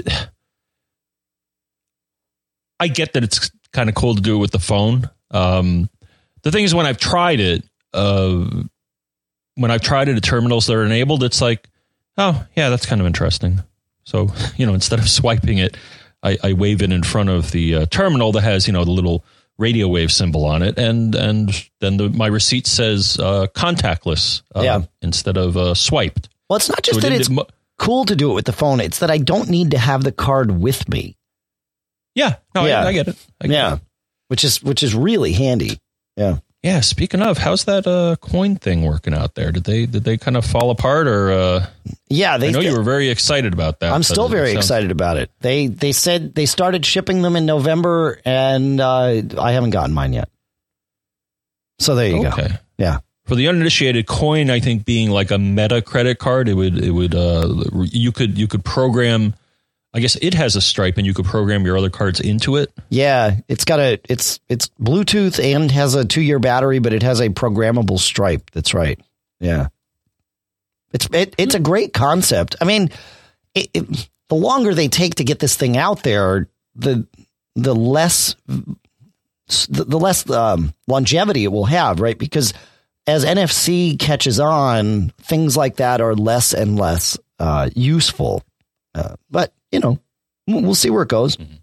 I get that it's kind of cool to do it with the phone. Um, the thing is, when I've tried it, uh, when I've tried it at terminals that are enabled, it's like Oh, yeah, that's kind of interesting. So, you know, instead of swiping it, I, I wave it in front of the uh, terminal that has, you know, the little radio wave symbol on it. And and then the, my receipt says uh, contactless uh, yeah. instead of uh, swiped. Well, it's not just so that it it's mo- cool to do it with the phone. It's that I don't need to have the card with me. Yeah. No, yeah. I, I get it. I get yeah. it. Which is which is really handy. Yeah. Yeah. Speaking of, how's that uh, coin thing working out there? Did they did they kind of fall apart or? Uh, yeah, they. I know th- you were very excited about that. I'm still very sounds- excited about it. They they said they started shipping them in November, and uh, I haven't gotten mine yet. So there you okay. go. Yeah. For the uninitiated, coin, I think being like a Meta credit card, it would it would uh, you could you could program. I guess it has a Stripe, and you could program your other cards into it. Yeah, it's got a it's it's Bluetooth and has a two year battery, but it has a programmable Stripe. That's right. Yeah, it's it, it's a great concept. I mean, it, it, the longer they take to get this thing out there, the the less the, the less um, longevity it will have, right? Because as N F C catches on, things like that are less and less uh, useful. Uh, but you know, we'll see where it goes. Mm-hmm.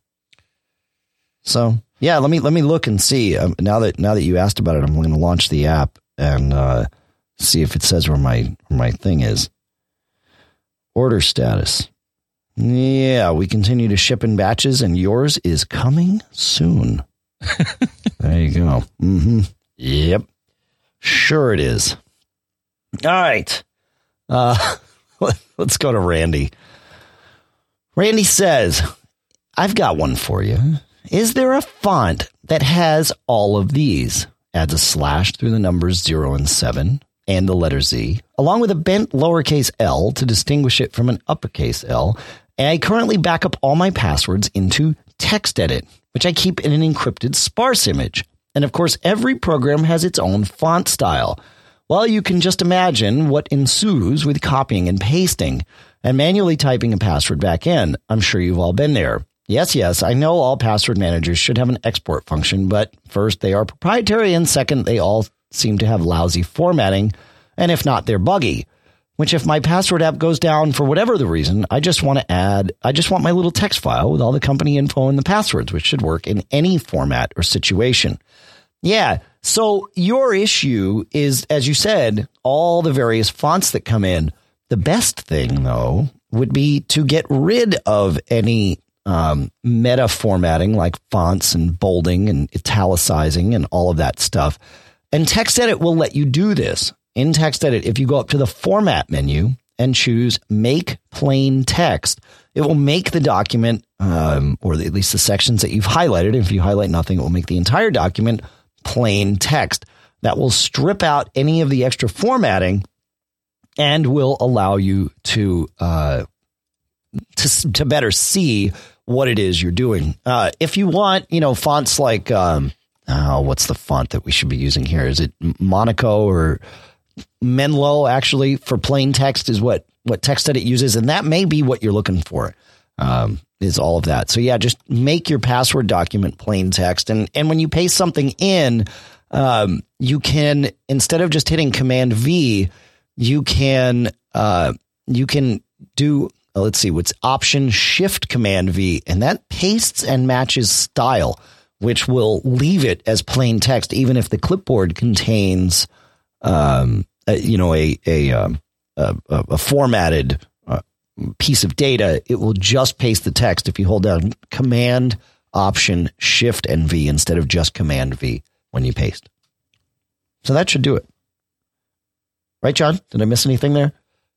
So yeah, let me let me look and see. Um, now that now that you asked about it, I'm going to launch the app and uh, see if it says where my where my thing is. Order status. Yeah, we continue to ship in batches, and yours is coming soon. There you go. Mm-hmm. Yep, sure it is. All right, uh, let's go to Randy. Randy says, I've got one for you. Is there a font that has all of these? Adds a slash through the numbers zero and seven and the letter Z, along with a bent lowercase L to distinguish it from an uppercase L. And I currently back up all my passwords into TextEdit, which I keep in an encrypted sparse image. And of course, every program has its own font style. Well, you can just imagine what ensues with copying and pasting and manually typing a password back in. I'm sure you've all been there. Yes, yes, I know all password managers should have an export function, but first, they are proprietary, and second, they all seem to have lousy formatting, and if not, they're buggy. Which if my password app goes down for whatever the reason, I just want to add, I just want my little text file with all the company info and the passwords, which should work in any format or situation. Yeah, so your issue is, as you said, all the various fonts that come in. The best thing, though, would be to get rid of any um, meta formatting like fonts and bolding and italicizing and all of that stuff. And TextEdit will let you do this. In TextEdit, if you go up to the Format menu and choose Make Plain Text, it will make the document, um, or at least the sections that you've highlighted. If you highlight nothing, it will make the entire document plain text. That will strip out any of the extra formatting and will allow you to uh, to to better see what it is you're doing. Uh, if you want, you know, fonts like um, oh, what's the font that we should be using here? Is it Monaco or Menlo? Actually, for plain text is what what TextEdit uses, and that may be what you're looking for. Um, is all of that. So yeah, just make your password document plain text, and and when you paste something in, um, you can, instead of just hitting Command V, you can uh, you can do, let's see, what's Option Shift Command V, and that pastes and matches style, which will leave it as plain text, even if the clipboard contains, um, a, you know, a a, um, a a formatted uh, piece of data. It will just paste the text if you hold down Command, Option, Shift, and V instead of just Command V when you paste. So that should do it. Right, John? Did I miss anything there?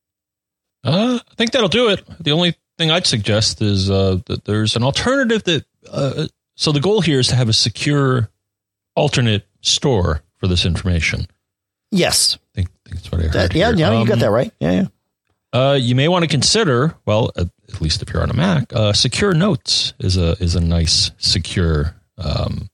Uh, I think that'll do it. The only thing I'd suggest is uh, that there's an alternative that. Uh, so the goal here is to have a secure alternate store for this information. Yes. I think, think that's what I heard. That, yeah, here. yeah, um, you got that right. Yeah, yeah. Uh, you may want to consider, well, at, at least if you're on a Mac, uh, Secure Notes is a is a nice secure um,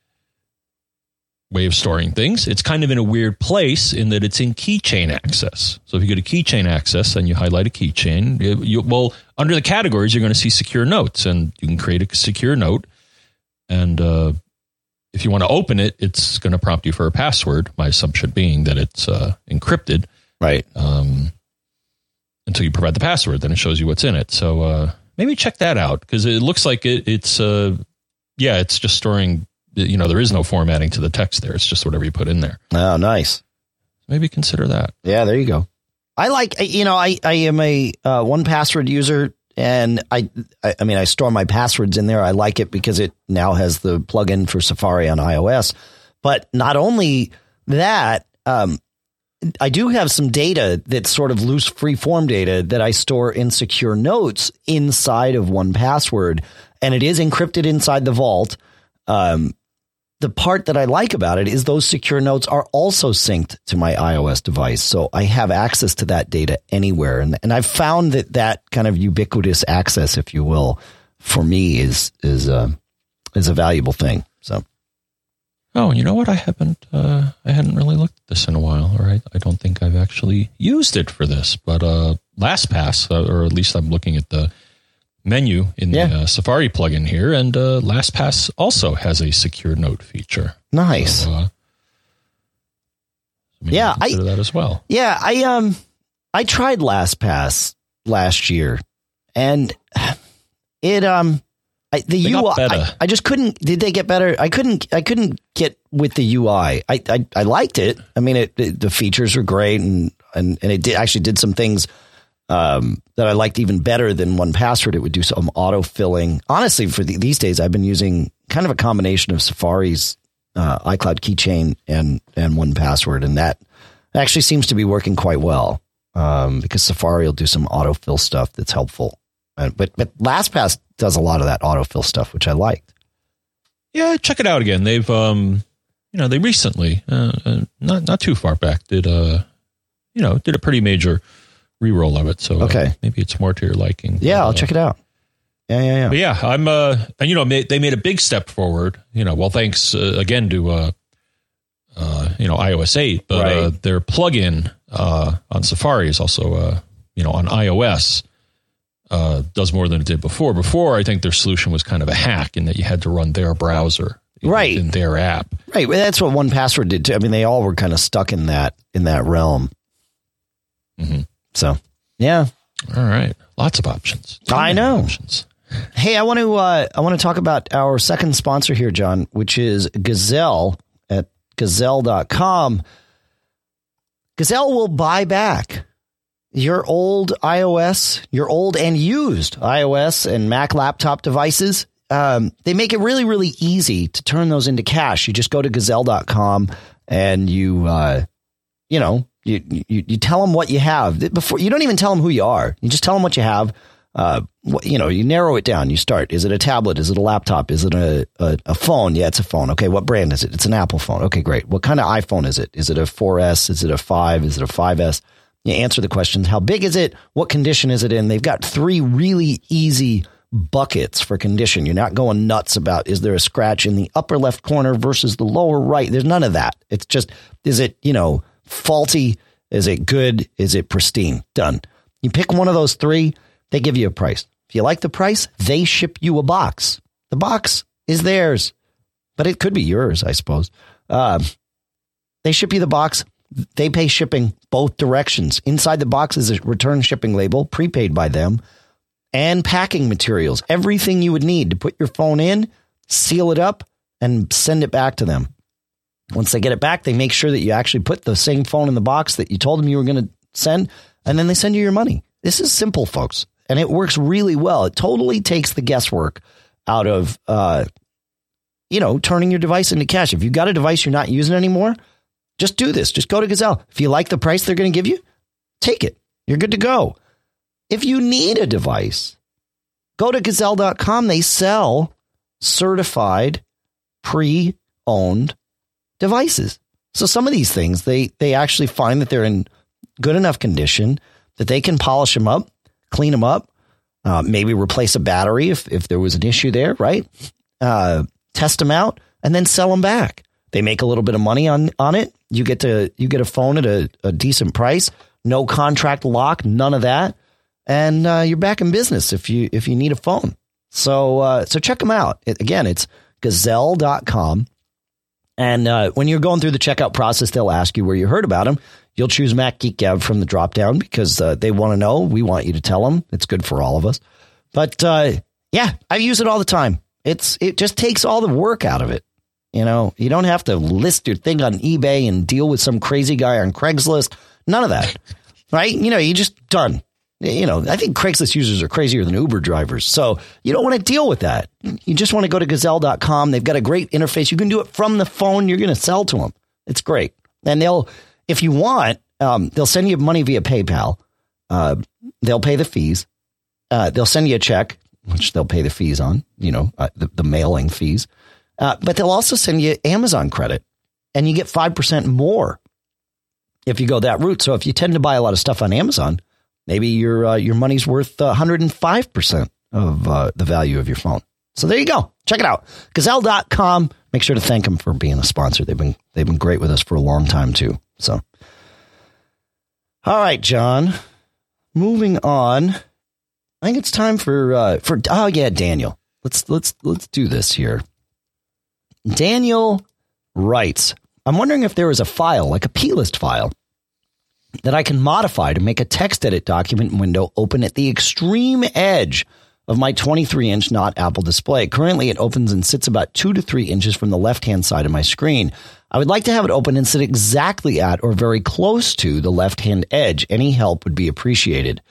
way of storing things. It's kind of in a weird place in that it's in keychain access. So if you go to keychain access and you highlight a keychain, you, you, well, under the categories, you're going to see Secure Notes, and you can create a secure note. And uh, if you want to open it, it's going to prompt you for a password. My assumption being that it's uh, encrypted. Right. Um, until you provide the password. Then it shows you what's in it. So uh, maybe check that out, because it looks like it, it's, uh, yeah, it's just storing, you know, there is no formatting to the text there. It's just whatever you put in there. Oh, nice. Maybe consider that. Yeah, there you go. I like, you know, I, I am a uh, one password user, and I, I, I mean, I store my passwords in there. I like it because it now has the plugin for Safari on iOS. But not only that, um, I do have some data that's sort of loose free form data that I store in secure notes inside of one password, and it is encrypted inside the vault. Um, the part that I like about it is those secure notes are also synced to my iOS device. So I have access to that data anywhere. And, and I've found that that kind of ubiquitous access, if you will, for me is, is, uh, is a valuable thing. So. Oh, you know what? I haven't, uh, I hadn't really looked at this in a while, or I, I don't think I've actually used it for this, but, uh, LastPass, uh, or at least I'm looking at the menu in yeah. the uh, Safari plugin here, and, uh, LastPass also has a secure note feature. Nice. So, uh, yeah. I consider that as well. Yeah. I, um, I tried LastPass last year, and it, um, I, the they U I, I, I just couldn't. Did they get better? I couldn't. I couldn't get with the U I. I I, I liked it. I mean, it, it, the features were great, and and and it did actually did some things um, that I liked even better than one password. It would do some auto filling. Honestly, for the, these days, I've been using kind of a combination of Safari's uh, iCloud Keychain and and one password, and that actually seems to be working quite well um, because Safari will do some autofill stuff that's helpful. Uh, but but LastPass does a lot of that autofill stuff, which I liked. Yeah, check it out again. They've, um, you know, they recently, uh, uh, not not too far back, did a, you know, did a pretty major re-roll of it. So okay, uh, maybe it's more to your liking. Yeah, but, I'll uh, check it out. Yeah, yeah, yeah. But yeah, I'm, uh, and you know, they made a big step forward. You know, well, thanks uh, again to, uh, uh, you know, iOS eight, but right. uh, their plugin uh, on Safari is also, uh, you know, on iOS. Uh, does more than it did before. Before, I think their solution was kind of a hack in that you had to run their browser, right, in their app. Right. Well, that's what one password did too. I mean, they all were kind of stuck in that in that realm. Mm-hmm. So, yeah. All right, lots of options. I know. Options. Hey, I want to uh, I want to talk about our second sponsor here, John, which is Gazelle at gazelle dot com. Gazelle will buy back your old iOS, your old and used iOS and Mac laptop devices. Um, they make it really, really easy to turn those into cash. You just go to gazelle dot com and you, uh, you know, you, you, you tell them what you have before. You don't even tell them who you are. You just tell them what you have. Uh, what, you know, you narrow it down. You start. Is it a tablet? Is it a laptop? Is it a, a, a phone? Yeah, it's a phone. Okay. What brand is it? It's an Apple phone. Okay, great. What kind of iPhone is it? Is it a four S? Is it a five? Is it a five S? You answer the questions. How big is it? What condition is it in? They've got three really easy buckets for condition. You're not going nuts about, is there a scratch in the upper left corner versus the lower right? There's none of that. It's just, is it, you know, faulty? Is it good? Is it pristine? Done. You pick one of those three, they give you a price. If you like the price, they ship you a box. The box is theirs, but it could be yours, I suppose. Uh, they ship you the box. They pay shipping both directions. Inside the box is a return shipping label, prepaid by them, and packing materials. Everything you would need to put your phone in, seal it up, and send it back to them. Once they get it back, they make sure that you actually put the same phone in the box that you told them you were going to send, and then they send you your money. This is simple, folks, and it works really well. It totally takes the guesswork out of, uh, you know, turning your device into cash. If you've got a device you're not using anymore, just do this. Just go to Gazelle. If you like the price they're going to give you, take it. You're good to go. If you need a device, go to gazelle dot com. They sell certified, pre-owned devices. So some of these things, they they actually find that they're in good enough condition that they can polish them up, clean them up, uh, maybe replace a battery if, if there was an issue there, right? Uh, test them out and then sell them back. They make a little bit of money on, on it. You get to you get a phone at a, a decent price, no contract lock, none of that, and uh, you're back in business if you if you need a phone. So uh, so check them out. It, again, it's gazelle dot com. And uh, when you're going through the checkout process, they'll ask you where you heard about them. You'll choose Mac Geek Gab from the drop down because uh, they want to know. We want you to tell them. It's good for all of us. But uh, yeah, I use it all the time. It's it just takes all the work out of it. You know, you don't have to list your thing on eBay and deal with some crazy guy on Craigslist. None of that. Right? You know, you just done. You know, I think Craigslist users are crazier than Uber drivers. So you don't want to deal with that. You just want to go to gazelle dot com. They've got a great interface. You can do it from the phone. You're going to sell to them. It's great. And they'll, if you want, um, they'll send you money via PayPal. Uh, they'll pay the fees. Uh, they'll send you a check, which they'll pay the fees on, you know, uh, the, the mailing fees. Uh, but they'll also send you Amazon credit and you get five percent more if you go that route. So if you tend to buy a lot of stuff on Amazon, maybe your uh, your money's worth uh, one hundred five percent of uh, the value of your phone. So there you go. Check it out. gazelle dot com. Make sure to thank them for being a sponsor. They've been they've been great with us for a long time, too. So, all right, John. Moving on. I think it's time for uh, for oh yeah, Daniel. Let's let's let's do this here. Daniel writes, I'm wondering if there is a file, like a plist file, that I can modify to make a text edit document window open at the extreme edge of my twenty-three inch not Apple display. Currently, it opens and sits about two to three inches from the left-hand side of my screen. I would like to have it open and sit exactly at or very close to the left-hand edge. Any help would be appreciated.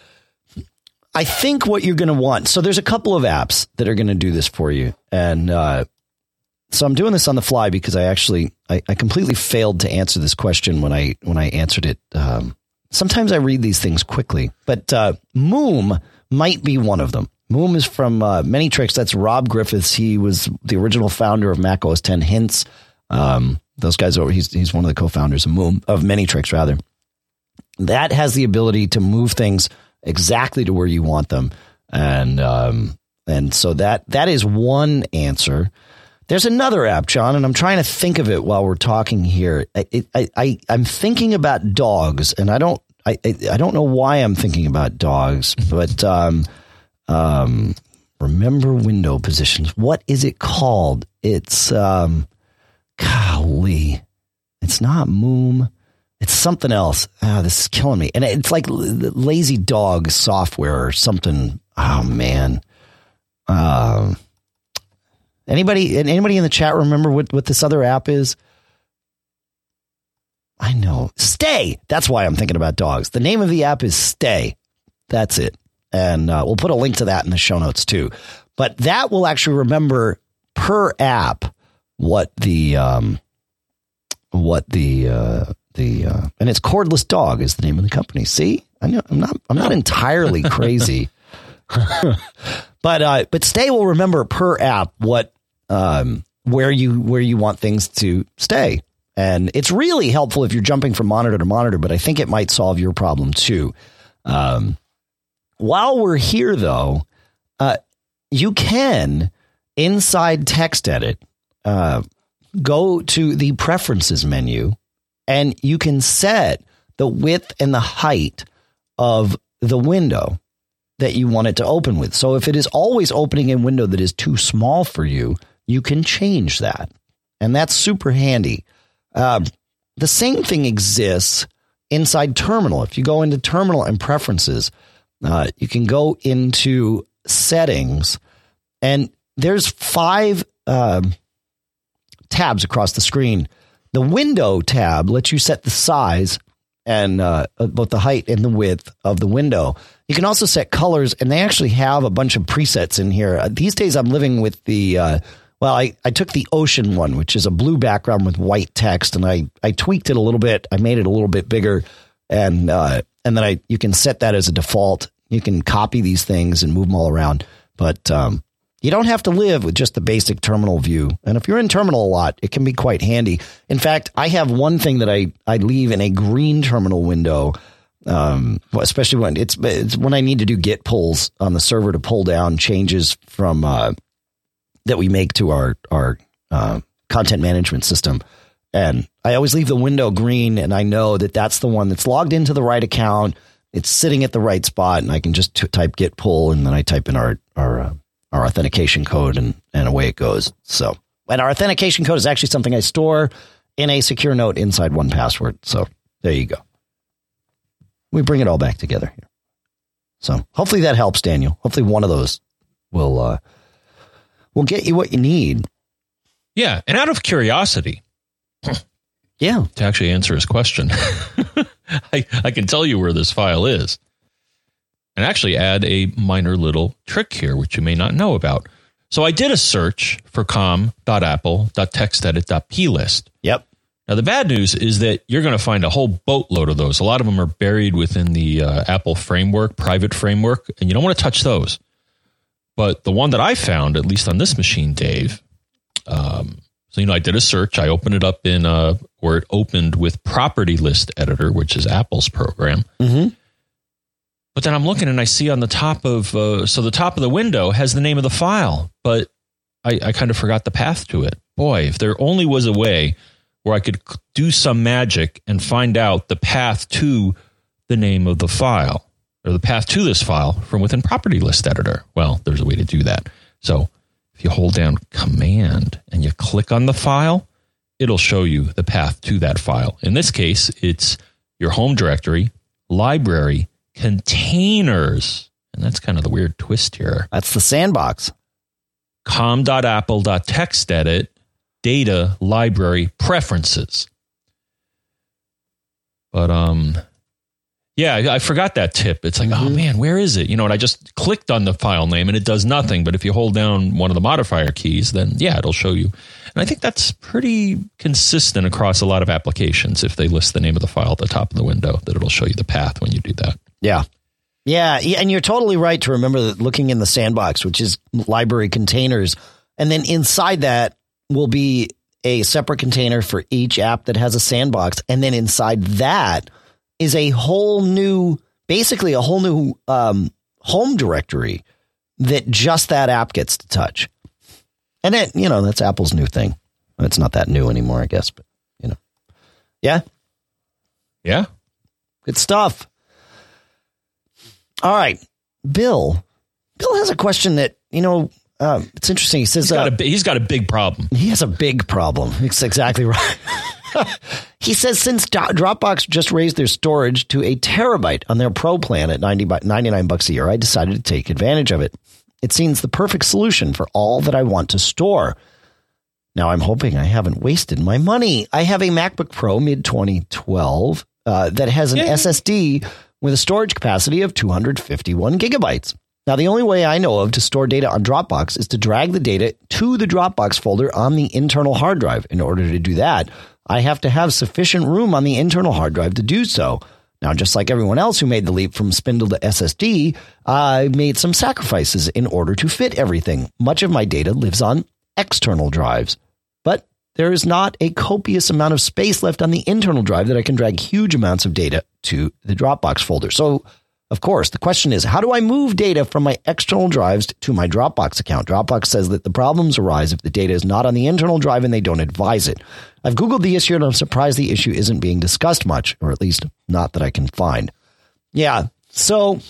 I think what you're going to want, so there's a couple of apps that are going to do this for you. And uh, so I'm doing this on the fly because I actually, I, I completely failed to answer this question when I, when I answered it. Um, sometimes I read these things quickly, but uh, Moom might be one of them. Moom is from uh, Manytrix. That's Rob Griffiths. He was the original founder of Mac O S X Hints. Um, those guys are, he's, he's one of the co-founders of Moom, of Manytrix rather. That has the ability to move things exactly to where you want them. And, um, and so that, that is one answer. There's another app, John, and I'm trying to think of it while we're talking here. I, I, I I'm thinking about dogs, and I don't, I, I, I don't know why I'm thinking about dogs, but, um, um, remember window positions. What is it called? It's, um, golly, it's not Moom. It's something else. Ah, this is killing me. And it's like Lazy Dog software or something. Oh man. Um, anybody, anybody in the chat remember what, what this other app is? I know. Stay. That's why I'm thinking about dogs. The name of the app is Stay. That's it. And uh, we'll put a link to that in the show notes too. But that will actually remember per app what the, um, what the, uh, the, uh, and it's Cordless Dog is the name of the company. See, I know I'm not, I'm not entirely crazy, but, uh, but Stay will remember per app what, um, where you, where you want things to stay. And it's really helpful if you're jumping from monitor to monitor, but I think it might solve your problem too. Um, while we're here though, uh, you can inside TextEdit, uh, go to the preferences menu and you can set the width and the height of the window that you want it to open with. So if it is always opening a window that is too small for you, you can change that. And that's super handy. Uh, the same thing exists inside Terminal. If you go into Terminal and Preferences, uh, you can go into Settings, and there's five um, tabs across the screen. The Window tab lets you set the size and uh, both the height and the width of the window. You can also set colors, and they actually have a bunch of presets in here. Uh, these days, I'm living with the uh, Well, I, I took the Ocean one, which is a blue background with white text, and I, I tweaked it a little bit. I made it a little bit bigger, and uh, and then I you can set that as a default. You can copy these things and move them all around, but um, you don't have to live with just the basic Terminal view. And if you're in Terminal a lot, it can be quite handy. In fact, I have one thing that I, I leave in a green Terminal window, um, especially when it's, it's when I need to do git pulls on the server to pull down changes from uh, that we make to our, our uh, content management system. And I always leave the window green, and I know that that's the one that's logged into the right account. It's sitting at the right spot, and I can just t- type git pull, and then I type in our, our, uh, our authentication code, and, and away it goes. So, and our authentication code is actually something I store in a secure note inside one Password. So there you go. We bring it all back together here. So hopefully that helps, Daniel. Hopefully one of those will uh, will get you what you need. Yeah, and out of curiosity, yeah, to actually answer his question, I, I can tell you where this file is, and actually add a minor little trick here, which you may not know about. So I did a search for com dot apple dot textedit dot plist. Yep. Now, the bad news is that you're going to find a whole boatload of those. A lot of them are buried within the uh, Apple framework, private framework, and you don't want to touch those. But the one that I found, at least on this machine, Dave, um, so, you know, I did a search. I opened it up in uh, where it opened with Property List Editor, which is Apple's program. Mm-hmm. But then I'm looking and I see on the top of, uh, so the top of the window has the name of the file, but I, I kind of forgot the path to it. Boy, if there only was a way where I could do some magic and find out the path to the name of the file or the path to this file from within Property List Editor. Well, there's a way to do that. So if you hold down Command and you click on the file, it'll show you the path to that file. In this case, it's your home directory, library, containers. And that's kind of the weird twist here. That's the sandbox. com dot apple dot textedit data library preferences. But um yeah, I, I forgot that tip. It's like, mm-hmm. oh man, where is it? You know, and I just clicked on the file name and it does nothing. But if you hold down one of the modifier keys, then yeah, it'll show you. And I think that's pretty consistent across a lot of applications. If they list the name of the file at the top of the window, that it'll show you the path when you do that. Yeah. Yeah. yeah and you're totally right to remember that looking in the sandbox, which is library containers. And then inside that will be a separate container for each app that has a sandbox. And then inside that is a whole new, basically a whole new um, home directory that just that app gets to touch. And it, you know, that's Apple's new thing. It's not that new anymore, I guess, but you know, yeah. Yeah. Good stuff. All right. Bill, Bill has a question that, you know, uh, it's interesting. He says he's got, uh, a, he's got a big problem. He has a big problem. It's exactly right. He says, since Dropbox just raised their storage to a terabyte on their Pro plan at ninety-nine bucks a year, I decided to take advantage of it. It seems the perfect solution for all that I want to store. Now, I'm hoping I haven't wasted my money. I have a MacBook Pro mid twenty twelve uh, that has an Yay. S S D with a storage capacity of two hundred fifty-one gigabytes. Now, the only way I know of to store data on Dropbox is to drag the data to the Dropbox folder on the internal hard drive. In order to do that, I have to have sufficient room on the internal hard drive to do so. Now, just like everyone else who made the leap from spindle to S S D, I made some sacrifices in order to fit everything. Much of my data lives on external drives, but there is not a copious amount of space left on the internal drive that I can drag huge amounts of data to the Dropbox folder. So, of course, the question is, how do I move data from my external drives to my Dropbox account? Dropbox says that the problems arise if the data is not on the internal drive and they don't advise it. I've Googled the issue and I'm surprised the issue isn't being discussed much, or at least not that I can find. Yeah, so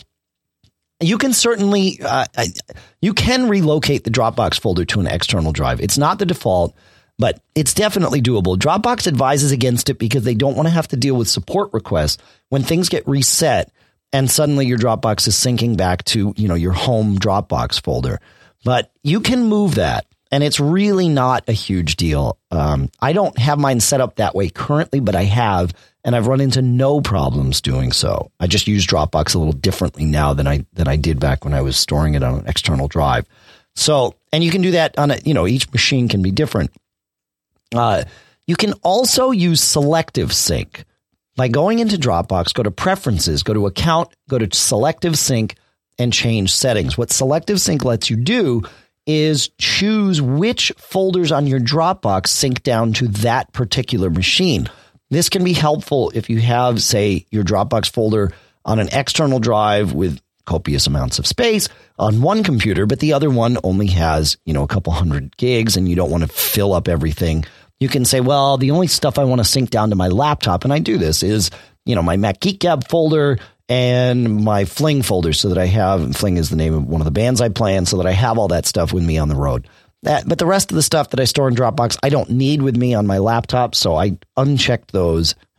you can certainly, uh, you can relocate the Dropbox folder to an external drive. It's not the default, but it's definitely doable. Dropbox advises against it because they don't want to have to deal with support requests when things get reset and suddenly your Dropbox is syncing back to, you know, your home Dropbox folder. But you can move that, and it's really not a huge deal. Um, I don't have mine set up that way currently, but I have, and I've run into no problems doing so. I just use Dropbox a little differently now than I than I did back when I was storing it on an external drive. So, and you can do that on a, you know, each machine can be different. Uh, you can also use selective sync. By going into Dropbox, go to Preferences, go to Account, go to Selective Sync, and change settings. What Selective Sync lets you do is choose which folders on your Dropbox sync down to that particular machine. This can be helpful if you have, say, your Dropbox folder on an external drive with copious amounts of space on one computer, but the other one only has, you know, a couple hundred gigs and you don't want to fill up everything. You can say, well, the only stuff I want to sync down to my laptop, and I do this, is, you know, my Mac Geek Gab folder and my Fling folder, so that I have, Fling is the name of one of the bands I play in, so that I have all that stuff with me on the road. That, but the rest of the stuff that I store in Dropbox, I don't need with me on my laptop, so I unchecked those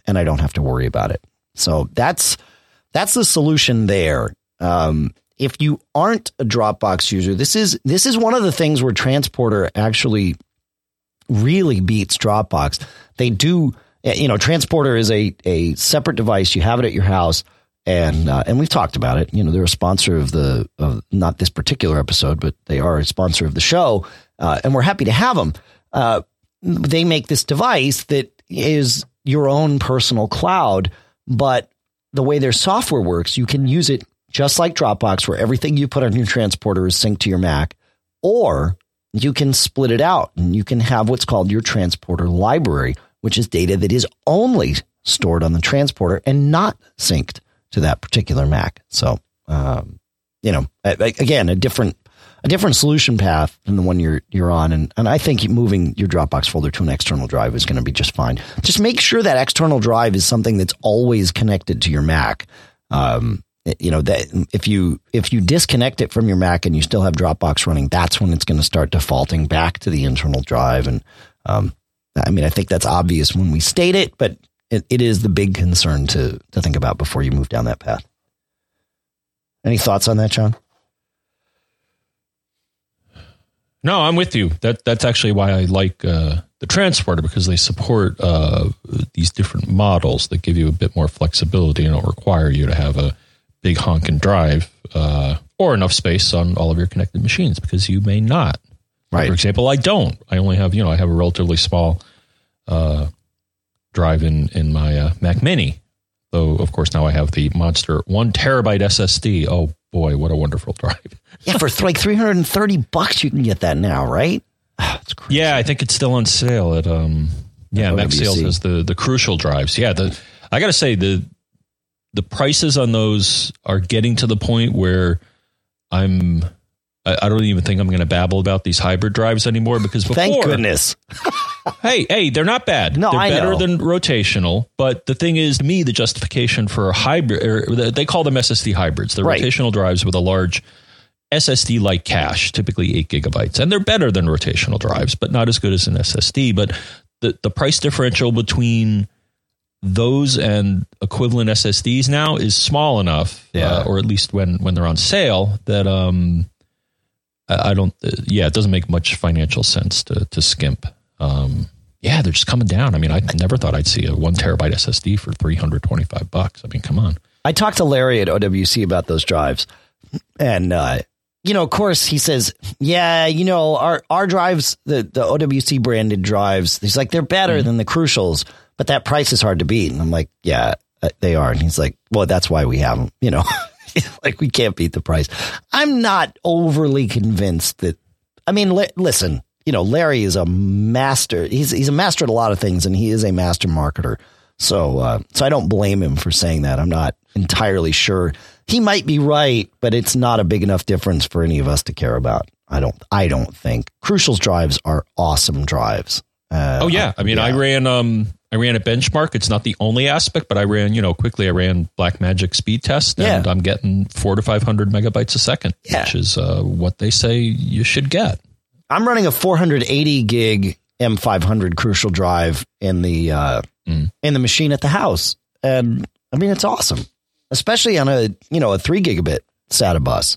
and I don't have to worry about it. So that's that's the solution there. Um, if you aren't a Dropbox user, this is this is one of the things where Transporter actually really beats Dropbox. They do, you know, Transporter is a a separate device. You have it at your house, and uh, and we've talked about it. You know, they're a sponsor of the of not this particular episode, but they are a sponsor of the show, uh, and we're happy to have them. Uh, they make this device that is your own personal cloud, but the way their software works, you can use it just like Dropbox, where everything you put on your Transporter is synced to your Mac, or you can split it out and you can have what's called your Transporter library, which is data that is only stored on the Transporter and not synced to that particular Mac. So, um, you know, again, a different a different solution path than the one you're you're on, and and I think moving your Dropbox folder to an external drive is going to be just fine. Just make sure that external drive is something that's always connected to your Mac. Um, you know, that if you if you disconnect it from your Mac and you still have Dropbox running, that's when it's going to start defaulting back to the internal drive. And um, I mean, I think that's obvious when we state it, but it, it is the big concern to to think about before you move down that path. Any thoughts on that, John? No, I'm with you. That that's actually why I like uh, the Transporter, because they support uh, these different models that give you a bit more flexibility and don't require you to have a big honking drive uh, or enough space on all of your connected machines, because you may not. Right. For example, I don't. I only have, you know, I have a relatively small uh, drive in in my uh, Mac Mini. Though, of course, now I have the monster one terabyte S S D. Oh boy, what a wonderful drive! Yeah, for like three hundred and thirty bucks, you can get that now, right? Oh, it's crazy. Yeah, I think it's still on sale at um. Yeah, Mac Sales has the the Crucial drives. Yeah, the I got to say the the prices on those are getting to the point where I'm. I, I don't even think I'm going to babble about these hybrid drives anymore, because before, thank goodness. hey, hey, they're not bad. No, they're I better know. than rotational. But the thing is, to me, the justification for a hybrid, or they call them S S D hybrids. They're right. rotational drives with a large S S D-like cache, typically eight gigabytes. And they're better than rotational drives, but not as good as an S S D. But the, the price differential between those and equivalent S S Ds now is small enough, yeah. uh, or at least when, when they're on sale, that um, I, I don't, uh, yeah, it doesn't make much financial sense to, to skimp. Um, yeah, they're just coming down. I mean, I never thought I'd see a one terabyte S S D for three hundred twenty-five bucks. I mean, come on. I talked to Larry at O W C about those drives, and, uh, you know, of course, he says, yeah, you know, our, our drives, the, the O W C branded drives, he's like, they're better mm-hmm. than the Crucials, but that price is hard to beat. And I'm like, yeah, they are. And he's like, well, that's why we have them, you know, like we can't beat the price. I'm not overly convinced that, I mean, li- listen, you know, Larry is a master. He's, he's a master at a lot of things, and he is a master marketer. So, uh, so I don't blame him for saying that. I'm not entirely sure. He might be right, but it's not a big enough difference for any of us to care about. I don't, I don't think. Crucial's drives are awesome drives. Uh, oh yeah. I mean, yeah. I ran, um, I ran a benchmark. It's not the only aspect, but I ran, you know, quickly I ran Blackmagic speed test, and yeah. I'm getting four to five hundred megabytes a second, yeah. which is uh, what they say you should get. I'm running a four hundred eighty gig M five hundred Crucial drive in the, uh, mm. in the machine at the house. And I mean, it's awesome, especially on a, you know, a three gigabit SATA bus.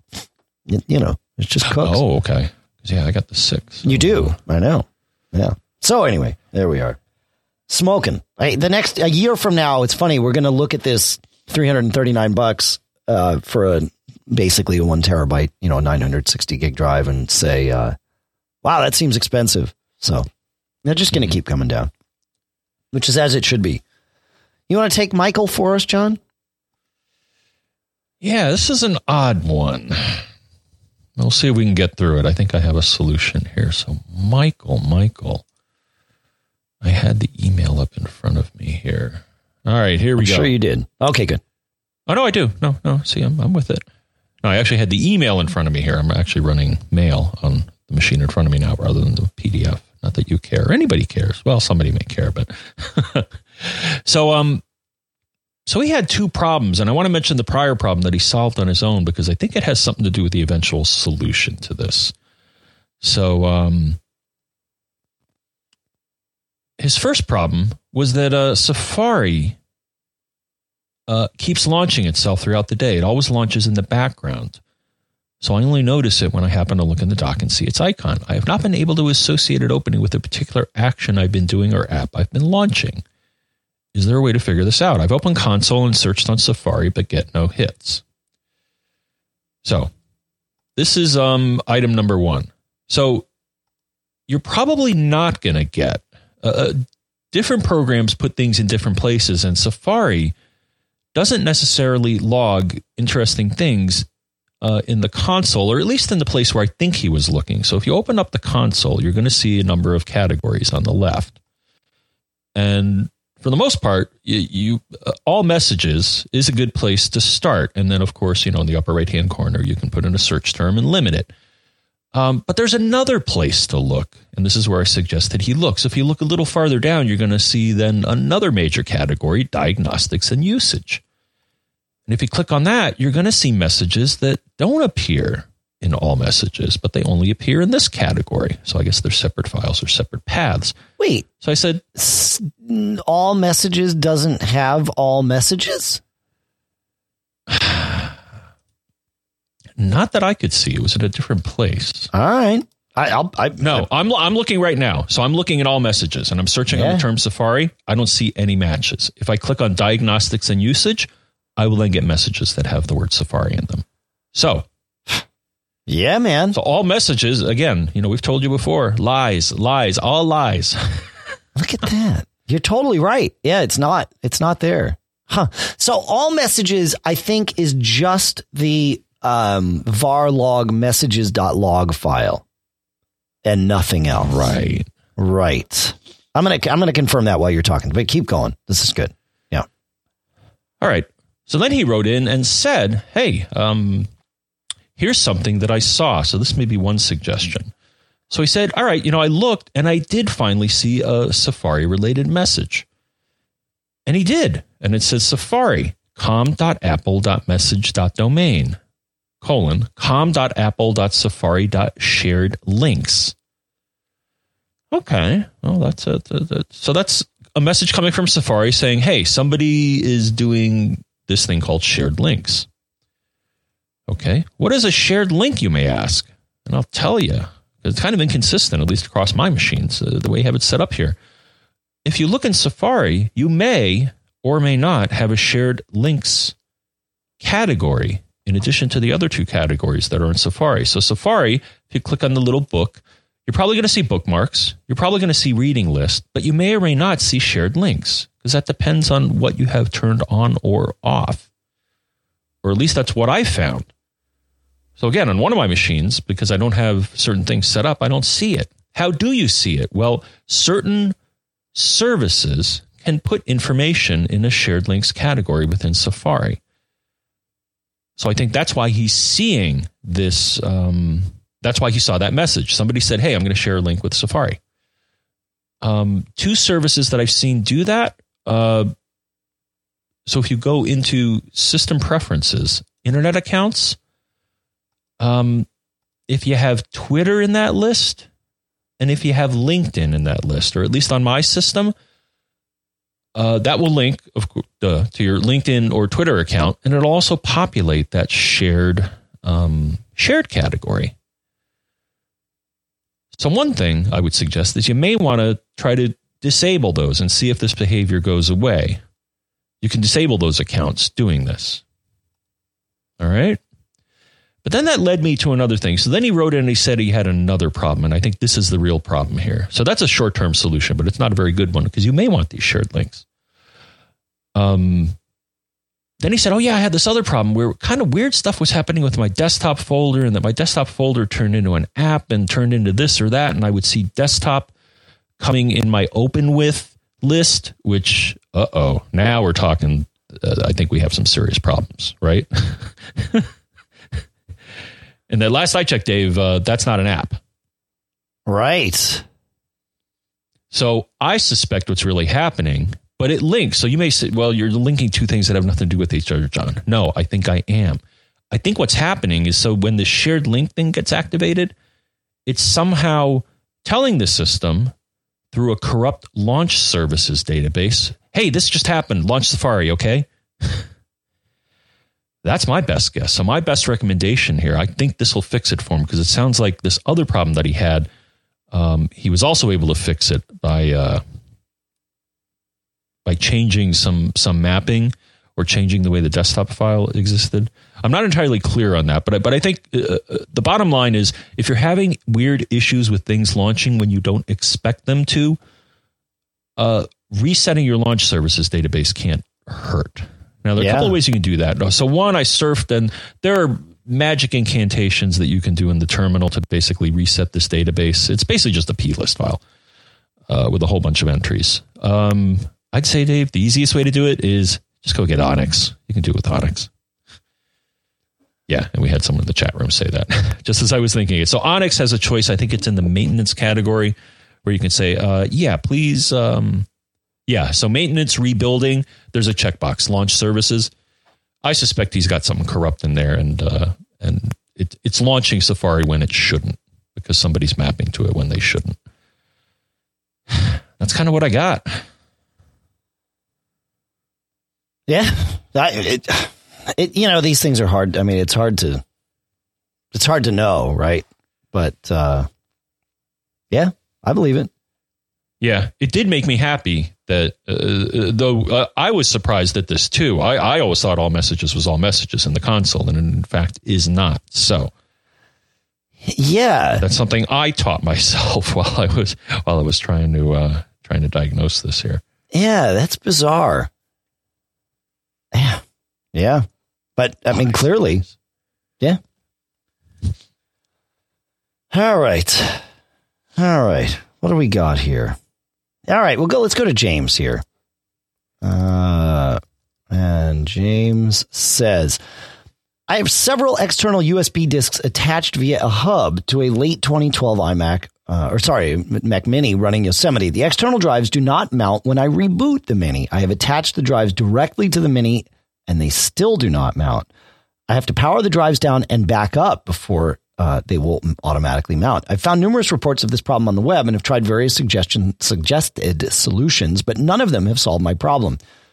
You, you know, it just cooks. Oh, okay. Yeah, I got the six. So. You do. I know. Yeah. So anyway, there we are. Smoking. I, the next a year from now, it's funny. We're going to look at this three hundred thirty-nine bucks uh, for a basically a one terabyte, you know, nine hundred sixty gig drive, and say, uh, "Wow, that seems expensive." So they're just going to mm-hmm. keep coming down, which is as it should be. You want to take Michael for us, John? Yeah, this is an odd one. We'll see if we can get through it. I think I have a solution here. So, Michael, Michael. I had the email up in front of me here. All right, here we I'm go. Sure you did. Okay, good. Oh, no, I do. No, no, see, I'm, I'm with it. No, I actually had the email in front of me here. I'm actually running mail on the machine in front of me now rather than the P D F. Not that you care or anybody cares. Well, somebody may care, but so um, so he had two problems, and I want to mention the prior problem that he solved on his own because I think it has something to do with the eventual solution to this. So um, his his first problem was that uh, Safari uh, keeps launching itself throughout the day. It always launches in the background. So I only notice it when I happen to look in the dock and see its icon. I have not been able to associate it opening with a particular action I've been doing or app I've been launching. Is there a way to figure this out? I've opened console and searched on Safari, but get no hits. So this is um, item number one. So you're probably not going to get uh, different programs put things in different places, and Safari doesn't necessarily log interesting things uh, in the console, or at least in the place where I think he was looking. So if you open up the console, you're going to see a number of categories on the left. And for the most part, you, you uh, all messages is a good place to start. And then, of course, you know, in the upper right-hand corner, you can put in a search term and limit it. Um, but there's another place to look, and this is where I suggested he looks. If you look a little farther down, you're going to see then another major category, diagnostics and usage. And if you click on that, you're going to see messages that don't appear in all messages, but they only appear in this category. So I guess they're separate files or separate paths. Wait. So I said, all messages doesn't have all messages? Not that I could see. It was at a different place. All right. I, I'll, I, no, I, I'm I'm looking right now. So I'm looking at all messages and I'm searching yeah. on the term Safari. I don't see any matches. If I click on diagnostics and usage, I will then get messages that have the word Safari in them. So, yeah, man. So all messages, again, you know, we've told you before, lies, lies, all lies. Look at that. You're totally right. Yeah, it's not. It's not there. Huh. So all messages, I think, is just the um, var log messages.log file and nothing else. Right. Right. I'm going to I'm going to confirm that while you're talking, but keep going. This is good. Yeah. All right. So then he wrote in and said, hey, um, here's something that I saw. So this may be one suggestion. So he said, all right, you know, I looked and I did finally see a Safari related message. And he did. And it says Safari, com.apple.message.domain, colon, com.apple.safari.shared links. Okay. Well, that's a, a, a, so that's a message coming from Safari saying, hey, somebody is doing this thing called shared links. Okay. What is a shared link, you may ask? And I'll tell you. It's kind of inconsistent, at least across my machines, uh, the way you have it set up here. If you look in Safari, you may or may not have a shared links category in addition to the other two categories that are in Safari. So Safari, if you click on the little book, you're probably going to see bookmarks. You're probably going to see reading list, but you may or may not see shared links because that depends on what you have turned on or off. Or at least that's what I found. So again, on one of my machines, because I don't have certain things set up, I don't see it. How do you see it? Well, certain services can put information in a shared links category within Safari. So I think that's why he's seeing this. Um, that's why he saw that message. Somebody said, hey, I'm going to share a link with Safari. Um, two services that I've seen do that. Uh, so if you go into system preferences, internet accounts, Um, if you have Twitter in that list, and if you have LinkedIn in that list, or at least on my system, uh, that will link of course, uh, to your LinkedIn or Twitter account, and it'll also populate that shared um, shared category. So one thing I would suggest is you may want to try to disable those and see if this behavior goes away. You can disable those accounts doing this. All right. But then that led me to another thing. So then he wrote in and he said he had another problem. And I think this is the real problem here. So that's a short-term solution, but it's not a very good one because you may want these shared links. Um, then he said, oh, yeah, I had this other problem where kind of weird stuff was happening with my desktop folder and that my desktop folder turned into an app and turned into this or that. And I would see desktop coming in my open with list, which, uh-oh, now we're talking, uh, I think we have some serious problems, right? And the last I checked, Dave, uh, that's not an app. Right. So I suspect what's really happening, but it links. So you may say, well, you're linking two things that have nothing to do with each other, John. No, I think I am. I think what's happening is so when the shared link thing gets activated, it's somehow telling the system through a corrupt launch services database. Hey, this just happened. Launch Safari, okay? That's my best guess. So my best recommendation here, I think this will fix it for him, because it sounds like this other problem that he had, um, he was also able to fix it by uh, by changing some some mapping or changing the way the desktop file existed. I'm not entirely clear on that, but I, but I think uh, the bottom line is, if you're having weird issues with things launching when you don't expect them to, uh, resetting your launch services database can't hurt. Now, there are yeah. a couple of ways you can do that. So one, I surfed, and there are magic incantations that you can do in the terminal to basically reset this database. It's basically just a plist file uh, with a whole bunch of entries. Um, I'd say, Dave, the easiest way to do it is just go get Onyx. You can do it with Onyx. Yeah, and we had someone in the chat room say that, just as I was thinking it. So Onyx has a choice. I think it's in the maintenance category, where you can say, uh, yeah, please... Um, Yeah, so maintenance, rebuilding, there's a checkbox, launch services. I suspect he's got something corrupt in there, and uh, and it, it's launching Safari when it shouldn't, because somebody's mapping to it when they shouldn't. That's kind of what I got. Yeah, I, it, it, you know, these things are hard. I mean, it's hard to, it's hard to know, right? But uh, yeah, I believe it. Yeah, it did make me happy that, uh, though uh, I was surprised at this too. I, I always thought all messages was all messages in the console, and in fact is not. So, yeah, that's something I taught myself while I was while I was trying to uh, trying to diagnose this here. Yeah, that's bizarre. Yeah, yeah, but I mean, clearly, yeah. All right, all right. What do we got here? All right, we'll go. Let's go to James here. Uh, and James says, I have several external U S B disks attached via a hub to a late twenty twelve iMac, uh, or sorry, Mac Mini running Yosemite. The external drives do not mount when I reboot the Mini. I have attached the drives directly to the Mini, and they still do not mount. I have to power the drives down and back up before Uh, they will automatically mount. I've found numerous reports of this problem on the web and have tried various suggestion, suggested solutions, but none of them have solved my problem.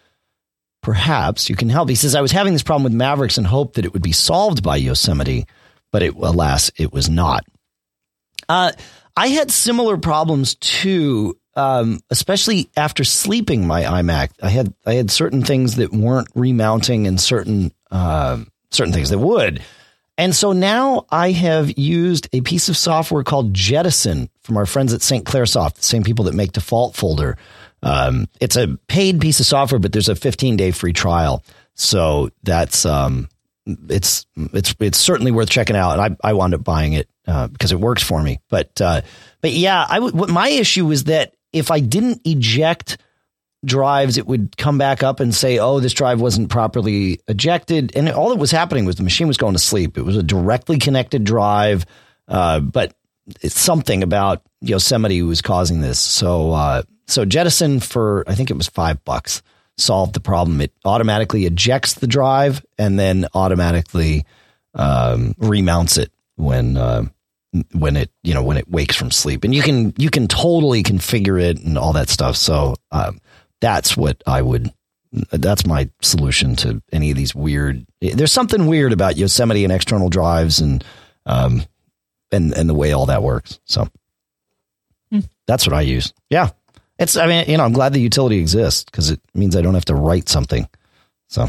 Perhaps you can help. He says, I was having this problem with Mavericks and hoped that it would be solved by Yosemite, but it, alas, it was not. Uh, I had similar problems too, um, especially after sleeping my iMac. I had I had certain things that weren't remounting and certain uh, certain things that would. And so now I have used a piece of software called Jettison from our friends at Saint Clair Soft, the same people that make Default Folder. Um, it's a paid piece of software, but there's a fifteen day free trial. So that's um, it's it's it's certainly worth checking out. And I, I wound up buying it uh, because it works for me. But uh, but yeah, I w- what my issue was that if I didn't eject drives, it would come back up and say, oh, this drive wasn't properly ejected. And all that was happening was the machine was going to sleep. It was a directly connected drive, uh, but it's something about Yosemite was causing this. So, uh, so Jettison for, I think it was five bucks, solved the problem. It automatically ejects the drive and then automatically um, remounts it when, uh, when it, you know, when it wakes from sleep. And you can, you can totally configure it and all that stuff. So, um, that's what I would, that's my solution to any of these weird, there's something weird about Yosemite and external drives and, um, and, and the way all that works. So hmm. that's what I use. Yeah. It's, I mean, you know, I'm glad the utility exists because it means I don't have to write something. So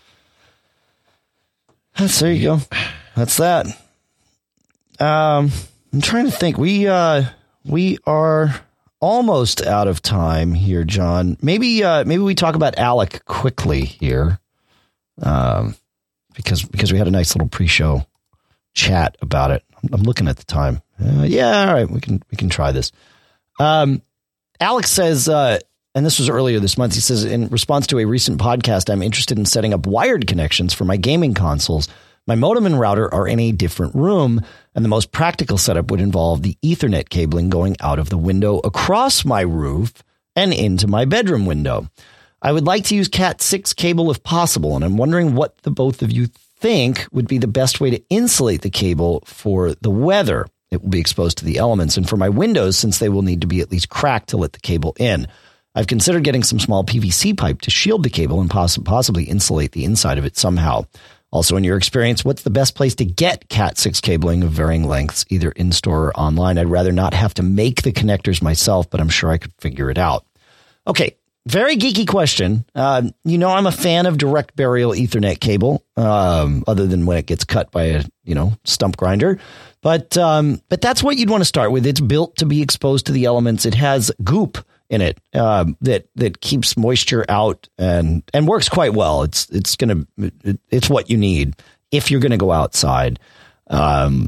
that's, there you go. That's that. Um, I'm trying to think. We, uh, we are almost out of time here, John. Maybe uh, maybe we talk about Alec quickly here, um, because because we had a nice little pre-show chat about it. I'm looking at the time. Uh, yeah, all right, we can we can try this. Um, Alex says, uh, and this was earlier this month. He says, in response to a recent podcast, I'm interested in setting up wired connections for my gaming consoles. My modem and router are in a different room, and the most practical setup would involve the Ethernet cabling going out of the window across my roof and into my bedroom window. I would like to use cat six cable if possible, and I'm wondering what the both of you think would be the best way to insulate the cable for the weather. it will be exposed to the elements. And for my windows, since they will need to be at least cracked to let the cable in, I've considered getting some small P V C pipe to shield the cable and poss- possibly insulate the inside of it somehow. Also, in your experience, what's the best place to get Cat six cabling of varying lengths, either in-store or online? I'd rather not have to make the connectors myself, but I'm sure I could figure it out. Okay, very geeky question. Uh, you know, I'm a fan of direct burial Ethernet cable, um, other than when it gets cut by a, you know, stump grinder. But um, but that's what you'd want to start with. It's built to be exposed to the elements. It has goop in it uh, that that keeps moisture out and and works quite well. It's it's gonna it, it's what you need if you're gonna go outside. Um,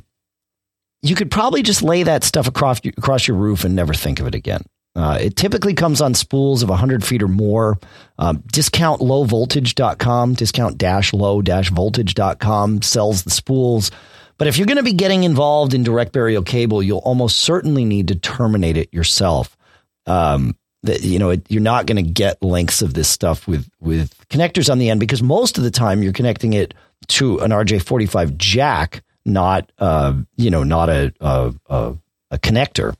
you could probably just lay that stuff across across your roof and never think of it again. Uh, it typically comes on spools of one hundred feet or more. Um, discount low voltage dot com, discount dash low dash voltage dot com sells the spools. But if you're going to be getting involved in direct burial cable, you'll almost certainly need to terminate it yourself. Um, that, you know, it, you're not going to get lengths of this stuff with, with connectors on the end, because most of the time you're connecting it to an R J forty-five jack, not, uh, you know, not a, a, a, a connector.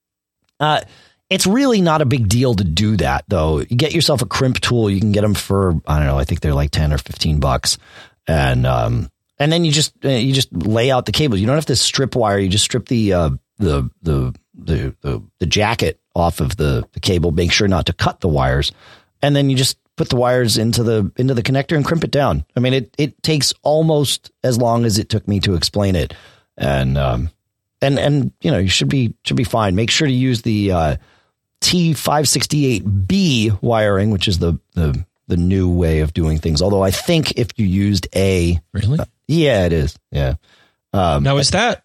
Uh, it's really not a big deal to do that, though. You get yourself a crimp tool. You can get them for, I don't know, I think they're like ten or fifteen bucks. And, um, and then you just, uh, you just lay out the cables. You don't have to strip wire. You just strip the, uh, the, the, the, the, the jacket off of the, the cable, make sure not to cut the wires. And then you just put the wires into the, into the connector and crimp it down. I mean, it, it takes almost as long as it took me to explain it. And, um, and, and, you know, you should be, should be fine. Make sure to use the, uh, T five sixty-eight B wiring, which is the, the, the new way of doing things. Although I think if you used a, really, uh, yeah, it is. Yeah. Um, now is that,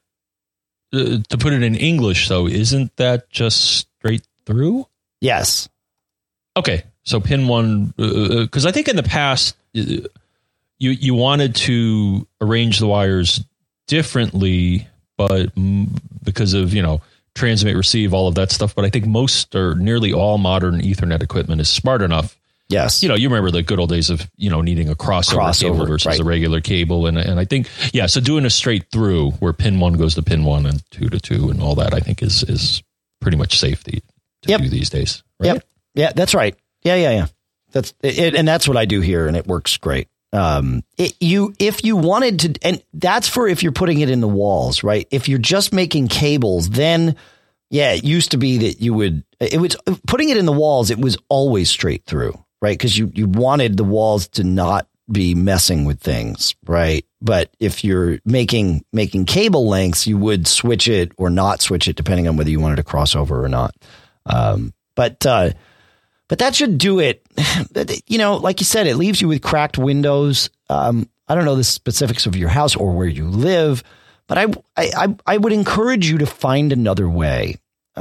uh, to put it in English though, isn't that just straight through? Yes. Okay. So pin one, uh, cause I think in the past uh, you, you wanted to arrange the wires differently, but m- because of, you know, transmit, receive, all of that stuff. But I think most or nearly all modern Ethernet equipment is smart enough. Yes. You know, you remember the good old days of, you know, needing a crossover, crossover cable versus right. a regular cable. And and I think, yeah, so doing a straight through where pin one goes to pin one and two to two and all that, I think is is pretty much safety to yep. do these days. Right? Yep. Yeah, that's right. Yeah, yeah, yeah. That's it. And that's what I do here. And it works great. Um, it, you, if you wanted to, and that's for if you're putting it in the walls, right? If you're just making cables, then yeah, it used to be that you would, it was putting it in the walls. It was always straight through, right? Because you, you wanted the walls to not be messing with things, right? But if you're making, making cable lengths, you would switch it or not switch it depending on whether you wanted to cross over or not. Um, but, uh, But that should do it. You know, like you said, it leaves you with cracked windows. Um, I don't know the specifics of your house or where you live, but I, I, I would encourage you to find another way.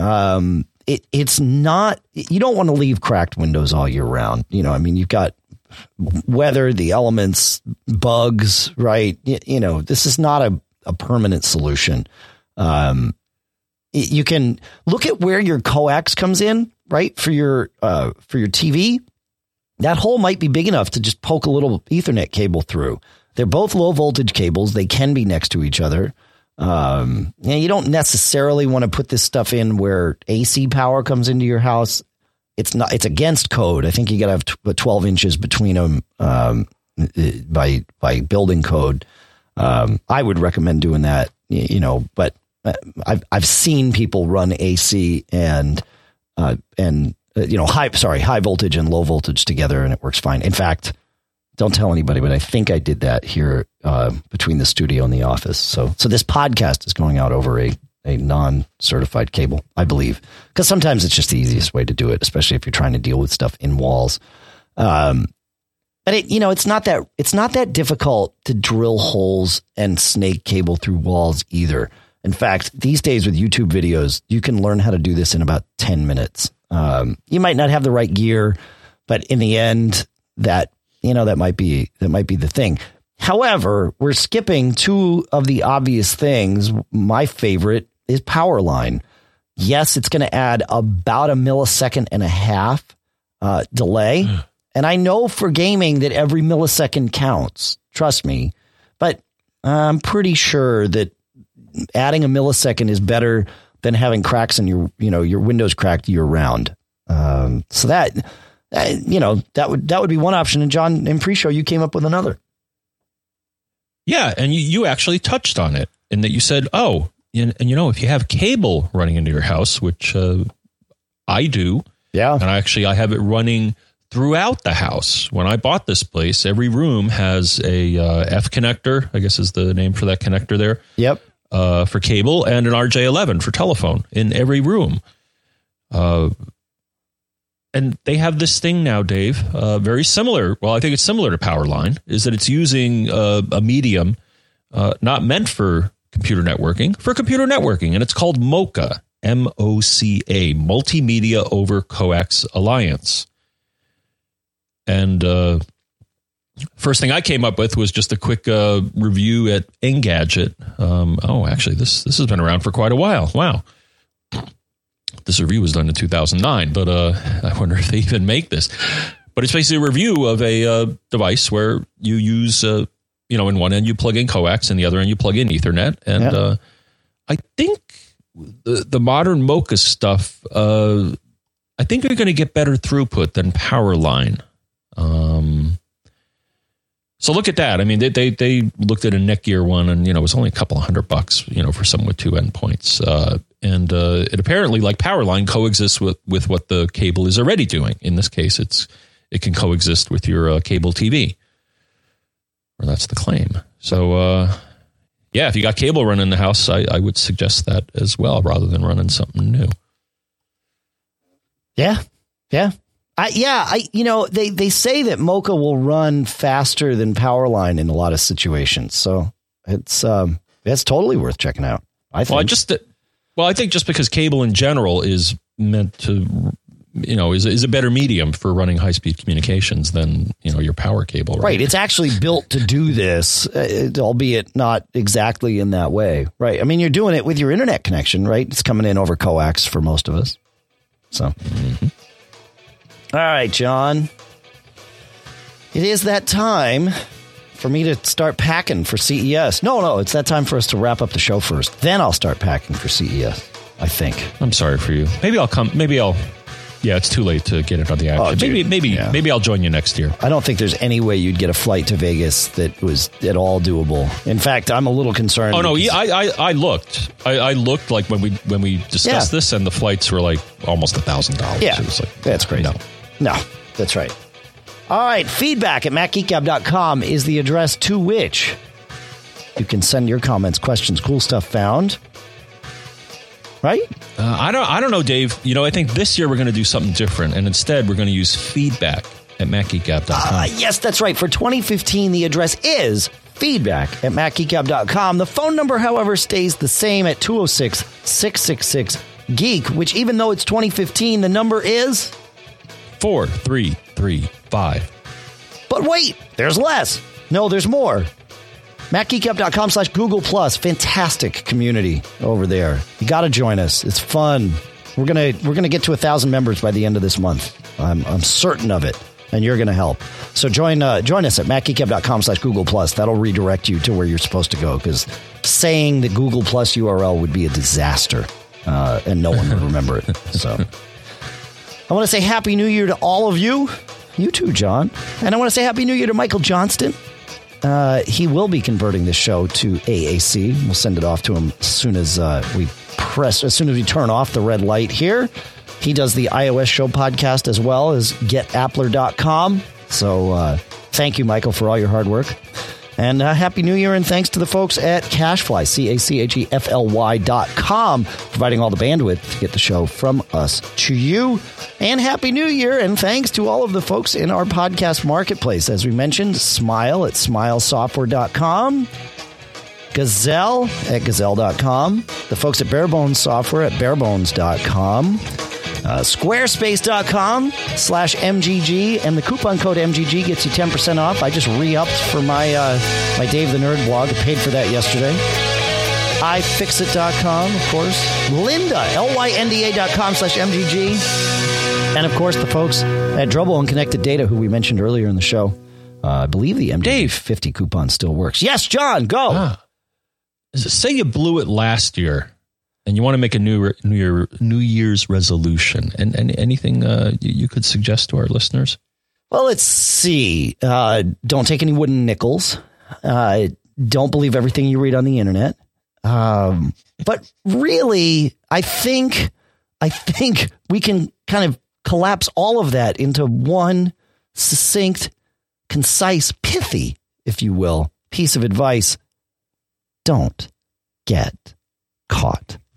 Um, it, it's not, you don't want to leave cracked windows all year round. You know, I mean, you've got weather, the elements, bugs, right? You, you know, this is not a, a permanent solution. Um, you can look at where your coax comes in, right? For your, uh, for your T V, that hole might be big enough to just poke a little Ethernet cable through. They're both low voltage cables. They can be next to each other. Um, and you don't necessarily want to put this stuff in where A C power comes into your house. It's not, it's against code. I think you got to have twelve inches between them, um, by, by building code. Um, I would recommend doing that, you know, but I've, I've seen people run A C and, uh, and, uh, you know, high, sorry, high voltage and low voltage together, and it works fine. In fact, don't tell anybody, but I think I did that here, uh, between the studio and the office. So, so this podcast is going out over a, a non-certified cable, I believe, because sometimes it's just the easiest way to do it, especially if you're trying to deal with stuff in walls. Um, but it, you know, it's not that, it's not that difficult to drill holes and snake cable through walls either. In fact, these days with YouTube videos, you can learn how to do this in about ten minutes. Um, you might not have the right gear, but in the end, that, you know, that might be, that might be the thing. However, we're skipping two of the obvious things. My favorite is power line. Yes, it's going to add about a millisecond and a half uh, delay. And I know for gaming that every millisecond counts. Trust me. But I'm pretty sure that adding a millisecond is better than having cracks in your, you know, your windows cracked year round. Um, so that, uh, you know, that would, that would be one option. And John, in pre-show, you came up with another. Yeah. And you, you actually touched on it in that you said, oh, and, and you know, if you have cable running into your house, which uh, I do. Yeah. And I actually, I have it running throughout the house. When I bought this place, every room has a uh, F connector, I guess is the name for that connector there. Yep. Uh, for cable, and an R J eleven for telephone in every room. Uh, and they have this thing now, Dave, uh, very similar. Well, I think it's similar to Powerline, is that it's using uh, a medium uh, not meant for computer networking, for computer networking. And it's called MoCA, M O C A, Multimedia Over Coax Alliance. And uh, first thing I came up with was just a quick uh, review at Engadget. Um, oh, actually, this this has been around for quite a while. Wow. This review was done in two thousand nine, but uh, I wonder if they even make this. But it's basically a review of a uh, device where you use, uh, you know, in one end you plug in coax, and the other end you plug in Ethernet. And yeah. uh, I think the, the modern MoCA stuff, uh, I think you're going to get better throughput than Powerline. Um, so look at that. I mean, they, they, they looked at a Netgear one, and, you know, it was only a couple of hundred bucks, you know, for someone with two endpoints. Uh, and, uh, it apparently, like Powerline, coexists with, with what the cable is already doing. In this case, it's, it can coexist with your uh, cable T V, or that's the claim. So, uh, yeah, if you got cable running in the house, I, I would suggest that as well, rather than running something new. Yeah. Yeah. I, yeah, I you know, they, they say that MoCA will run faster than Powerline in a lot of situations. So it's um it's totally worth checking out, I think. Well, I just well, I think just because cable in general is meant to, you know, is is a better medium for running high speed communications than, you know, your power cable. Right. Right. It's actually built to do this, uh, albeit not exactly in that way. Right. I mean, you're doing it with your internet connection, right? It's coming in over coax for most of us. So. Mm-hmm. All right, John. It is that time for me to start packing for C E S. No, no, it's that time for us to wrap up the show first. Then I'll start packing for C E S, I think. I'm sorry for you. Maybe I'll come. Maybe I'll. Yeah, it's too late to get it on the action. Oh, maybe, maybe, yeah. maybe I'll join you next year. I don't think there's any way you'd get a flight to Vegas that was at all doable. In fact, I'm a little concerned. Oh no, yeah, I, I, I looked. I, I looked like when we when we discussed yeah. this, and the flights were like almost a thousand dollars. Yeah, it was like, that's crazy. No. No, that's right. All right. Feedback at mac geek gab dot com is the address to which you can send your comments, questions, cool stuff found. Right? Uh, I don't I don't know, Dave. You know, I think this year we're going to do something different. And instead, we're going to use feedback at mac geek gab dot com. Uh, yes, that's right. For twenty fifteen, the address is feedback at mac geek gab dot com. The phone number, however, stays the same at two oh six, six six six, geek, which even though it's twenty fifteen, the number is four three three five. But wait, there's less. No, there's more. mac geek gab dot com slash Google Plus. Fantastic community over there. You got to join us. It's fun. We're gonna we're gonna get to a thousand members by the end of this month. I'm I'm certain of it, and you're gonna help. So join uh, join us at mac geek gab dot com slash Google Plus. That'll redirect you to where you're supposed to go, because saying the Google Plus U R L would be a disaster, uh, and no one would remember it. So. I want to say Happy New Year to all of you. You too, John. And I want to say Happy New Year to Michael Johnston. Uh, he will be converting this show to A A C. We'll send it off to him as soon as uh, we press, as soon as we turn off the red light here. He does the iOS show podcast as well as get appler dot com. So uh, thank you, Michael, for all your hard work. And uh, Happy New Year, and thanks to the folks at CacheFly, C A C H E F L Y dot com, providing all the bandwidth to get the show from us to you. And Happy New Year, and thanks to all of the folks in our podcast marketplace. As we mentioned, Smile at smile software dot com, Gazelle at gazelle dot com, the folks at Barebones Software at barebones dot com, Uh, squarespace dot com slash M G G, and the coupon code M G G gets you ten percent off. I just re-upped for my uh, my Dave the Nerd blog. I paid for that yesterday. i fix it dot com, of course. Lynda, L Y N D A dot com slash M G G. And, of course, the folks at Drubble and Connected Data, who we mentioned earlier in the show. Uh, I believe the M G G fifty coupon still works. Yes, John, go. Ah. say you blew it last year and you want to make a new New Year New Year's resolution, and, and anything uh, you, you could suggest to our listeners? Well, let's see. Uh, don't take any wooden nickels. Uh, don't believe everything you read on the internet. Um, but really, I think I think we can kind of collapse all of that into one succinct, concise, pithy, if you will, piece of advice. Don't get caught.